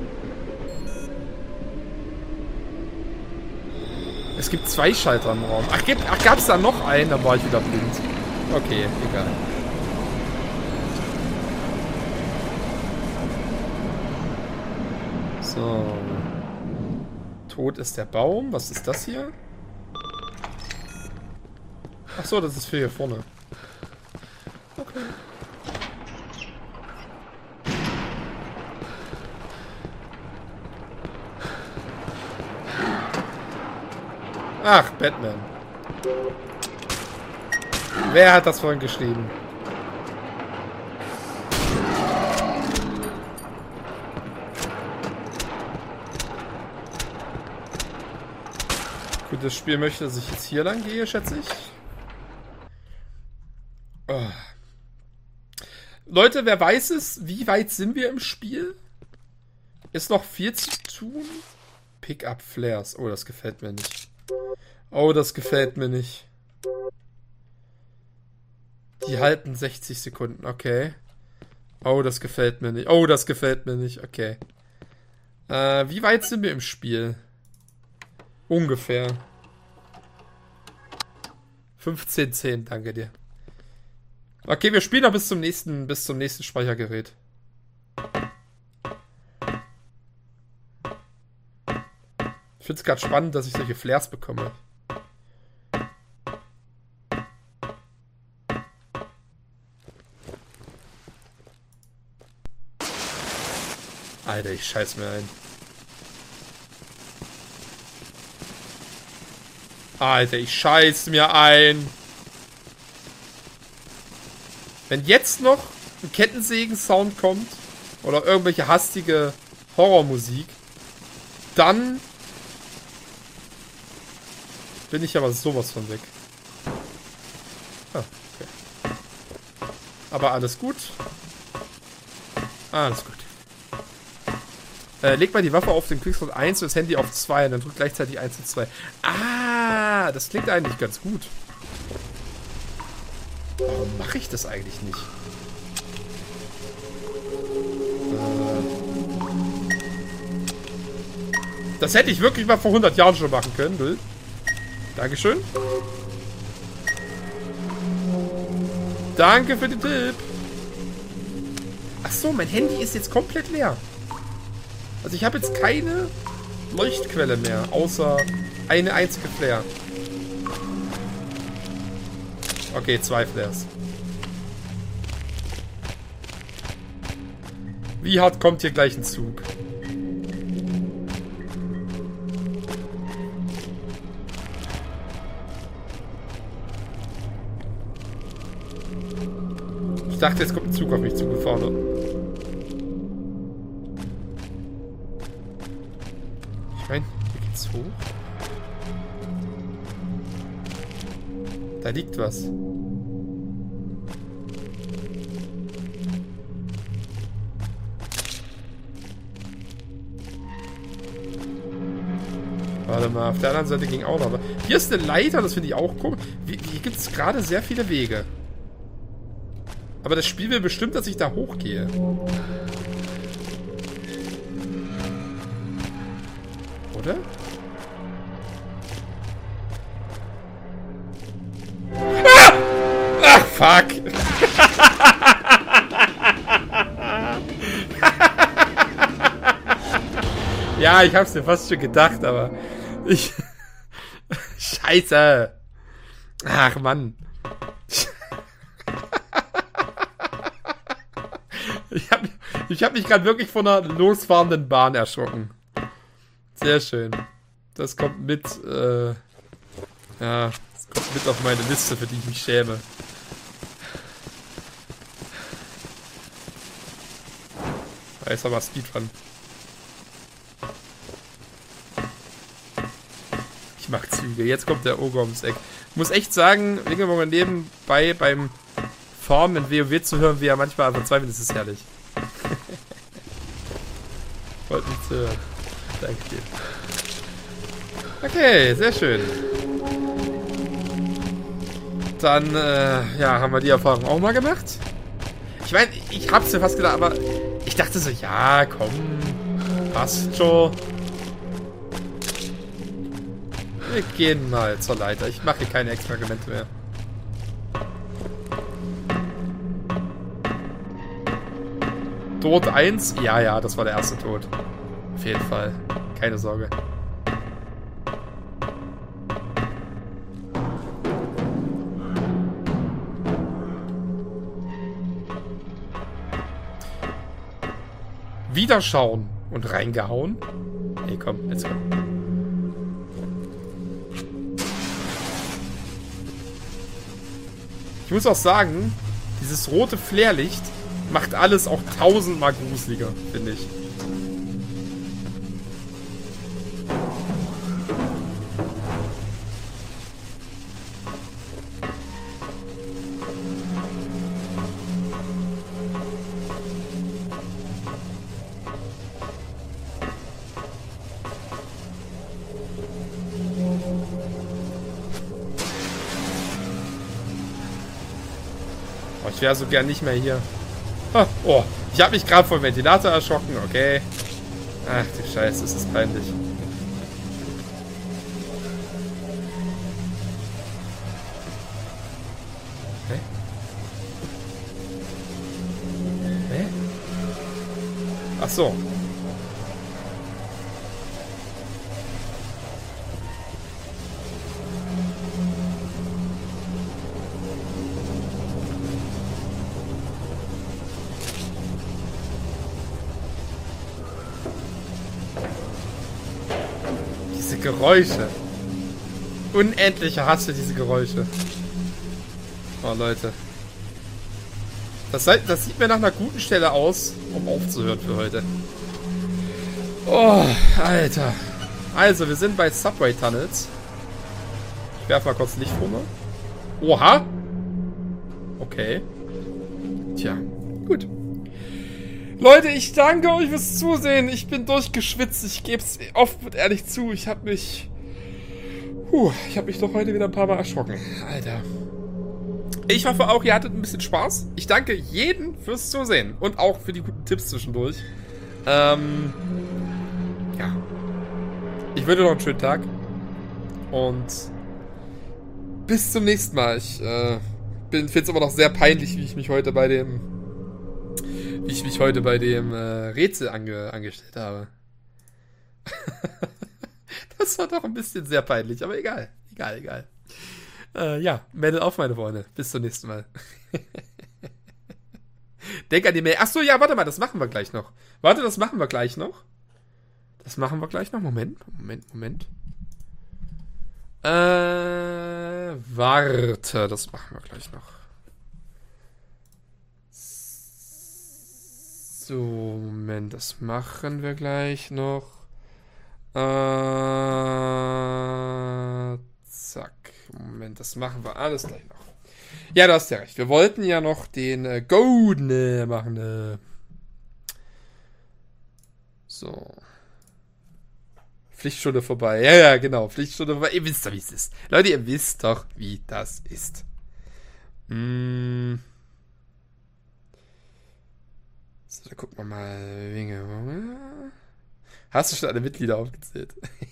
Es gibt 2 Schalter im Raum. Ach, gab's da noch einen? Da war ich wieder blind. Okay, egal. So. Tot ist der Baum. Was ist das hier? Ach so, das ist für hier vorne. Okay. Ach, Batman. Wer hat das vorhin geschrieben? Gut, das Spiel möchte, dass ich jetzt hier lang gehe, schätze ich. Oh. Leute, wer weiß es? Wie weit sind wir im Spiel? Ist noch viel zu tun? Pick-up Flares. Oh, das gefällt mir nicht. Oh, das gefällt mir nicht. Die halten 60 Sekunden. Okay. Oh, das gefällt mir nicht. Oh, das gefällt mir nicht. Okay. Wie weit sind wir im Spiel? Ungefähr. 15:10, danke dir. Okay, wir spielen noch bis zum nächsten Speichergerät. Ich finde es gerade spannend, dass ich solche Flares bekomme. Alter, ich scheiß mir ein. Alter, ich scheiß mir ein. Wenn jetzt noch ein Kettensägen-Sound kommt oder irgendwelche hastige Horrormusik, dann bin ich aber sowas von weg. Ah, okay. Aber alles gut. Alles gut. Leg mal die Waffe auf den Quickslot 1 und das Handy auf 2 und dann drück gleichzeitig 1 und 2. Ah, das klingt eigentlich ganz gut. Warum mache ich das eigentlich nicht? Das hätte ich wirklich mal vor 100 Jahren schon machen können, Bill. Dankeschön. Danke für den Tipp. Ach so, mein Handy ist jetzt komplett leer. Also ich habe jetzt keine Leuchtquelle mehr, außer eine einzige Flare. Okay, 2 Flares. Wie hart kommt hier gleich ein Zug? Ich dachte, jetzt kommt ein Zug auf mich zugefahren. Ich meine, hier geht's hoch. Da liegt was. Warte mal, auf der anderen Seite ging auch noch. Aber hier ist eine Leiter, das finde ich auch cool. Hier gibt es gerade sehr viele Wege. Aber das Spiel will bestimmt, dass ich da hochgehe. Oder? Ah! Ach, fuck! Ja, ich hab's mir fast schon gedacht, aber ich... Scheiße! Ach, Mann. Ich hab mich gerade wirklich von einer losfahrenden Bahn erschrocken. Sehr schön. Das kommt mit, ja, das kommt mit auf meine Liste, für die ich mich schäme. Da ist aber Speedrun. Ich mach Züge. Jetzt kommt der Ogre ums Eck. Ich muss echt sagen, irgendwann mal nebenbei beim Farm in WoW zu hören, wie er manchmal verzweifelt, das ist herrlich. Wollte nicht zu hören. Danke dir. Okay, sehr schön. Dann, ja, haben wir die Erfahrung auch mal gemacht. Ich meine, ich hab's mir fast gedacht, aber ich dachte so, ja, komm, passt schon. Wir gehen mal zur Leiter. Ich mache hier keine Experimente mehr. Tod 1? Ja, ja, das war der erste Tod. Auf jeden Fall. Keine Sorge. Wieder schauen und reingehauen. Hey, komm, let's go. Ich muss auch sagen, dieses rote Flairlicht macht alles auch 1000-mal gruseliger, finde ich. Oh, ich wäre so gern nicht mehr hier. Oh, ich habe mich gerade vom Ventilator erschrocken, okay. Ach du Scheiße, das ist peinlich. Hä? Hä? Ach so. Geräusche. Unendliche Hasse, diese Geräusche. Oh, Leute. Das sieht mir nach einer guten Stelle aus, um aufzuhören für heute. Oh, Alter. Also, wir sind bei Subway Tunnels. Ich werfe mal kurz Licht runter. Oha. Okay. Tja, gut. Leute, ich danke euch fürs Zusehen. Ich bin durchgeschwitzt. Ich gebe es oft und ehrlich zu. Ich habe mich doch heute wieder ein paar Mal erschrocken. Alter. Ich hoffe auch, ihr hattet ein bisschen Spaß. Ich danke jedem fürs Zusehen. Und auch für die guten Tipps zwischendurch. Ja. Ich wünsche noch einen schönen Tag. Und bis zum nächsten Mal. Ich finde es immer noch sehr peinlich, wie ich mich heute bei dem Rätsel angestellt habe. Das war doch ein bisschen sehr peinlich, aber egal. Egal. Ja, Mädel auf, meine Freunde. Bis zum nächsten Mal. Denk an die Mail. Achso, ja, warte mal, das machen wir gleich noch. Moment. Das machen wir gleich noch. Warte, das machen wir gleich noch. So, Moment, das machen wir gleich noch. Zack. Moment, das machen wir alles gleich noch. Ja, du hast ja recht. Wir wollten ja noch den Golden machen. So. Pflichtstunde vorbei. Ja, genau. Pflichtstunde vorbei. Ihr wisst doch, wie es ist. Leute, ihr wisst doch, wie das ist. So, da gucken wir mal. Hast du schon alle Mitglieder aufgezählt?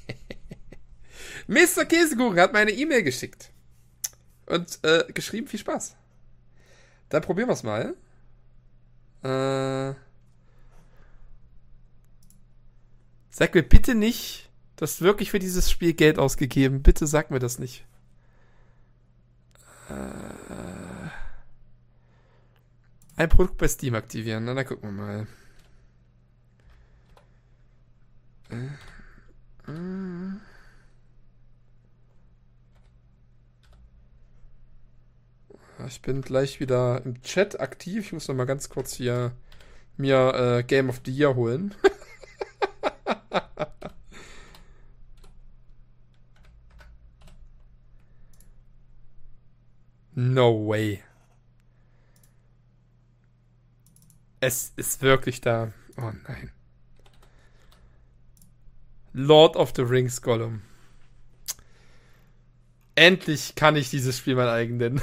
Mr. Käsekuchen hat mir eine E-Mail geschickt. Und geschrieben, viel Spaß. Dann probieren wir es mal. Sag mir bitte nicht, du hast wirklich für dieses Spiel Geld ausgegeben. Bitte sag mir das nicht. Ein Produkt bei Steam aktivieren. Na, dann gucken wir mal. Ich bin gleich wieder im Chat aktiv. Ich muss noch mal ganz kurz hier mir Game of the Year holen. No way. Es ist wirklich da. Oh nein. Lord of the Rings Gollum. Endlich kann ich dieses Spiel mein eigen nennen.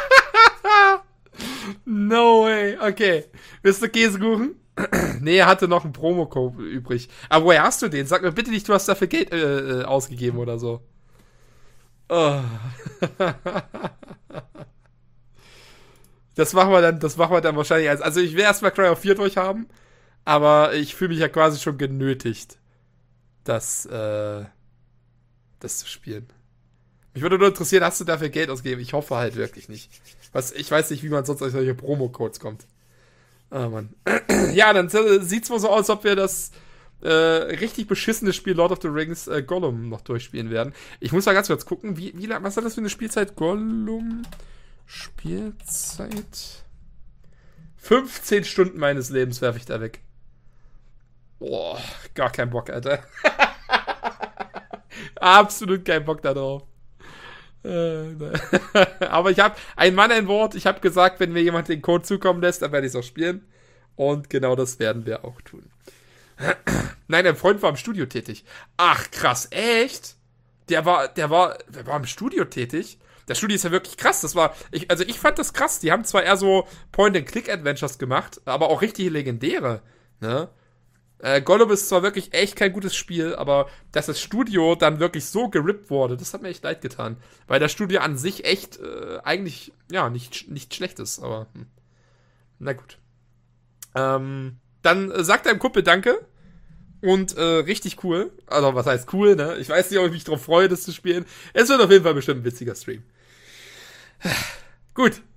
No way. Okay. Mr. Käsekuchen? Nee, er hatte noch einen Promo-Code übrig. Aber woher hast du den? Sag mir bitte nicht, du hast dafür Geld ausgegeben oder so. Oh. Das machen wir dann wahrscheinlich also ich will erstmal Cry of 4 durchhaben, aber ich fühle mich ja quasi schon genötigt, das zu spielen. Mich würde nur interessieren, hast du dafür Geld ausgegeben? Ich hoffe halt wirklich nicht. Ich weiß nicht, wie man sonst auf solche Promo-Codes kommt. Oh Mann. Ja, dann sieht's wohl so aus, als ob wir das richtig beschissene Spiel Lord of the Rings Gollum noch durchspielen werden. Ich muss mal ganz kurz gucken, was hat das für eine Spielzeit? Gollum Spielzeit 15 Stunden meines Lebens werfe ich da weg. Boah, gar kein Bock, Alter. Absolut kein Bock da drauf. Aber ich habe ein Mann, ein Wort. Ich habe gesagt, wenn mir jemand den Code zukommen lässt, dann werde ich es auch spielen. Und genau das werden wir auch tun. Nein, ein Freund war im Studio tätig. Ach, krass, echt? Der war im Studio tätig? Das Studio ist ja wirklich krass. Ich fand das krass. Die haben zwar eher so Point-and-Click-Adventures gemacht, aber auch richtig legendäre, ne? Gollum ist zwar wirklich echt kein gutes Spiel, aber dass das Studio dann wirklich so gerippt wurde, das hat mir echt leid getan. Weil das Studio an sich echt eigentlich, ja, nicht schlecht ist, aber na gut. Dann sagt deinem Kumpel Danke und richtig cool. Also, was heißt cool, ne? Ich weiß nicht, ob ich mich drauf freue, das zu spielen. Es wird auf jeden Fall bestimmt ein witziger Stream. Gut,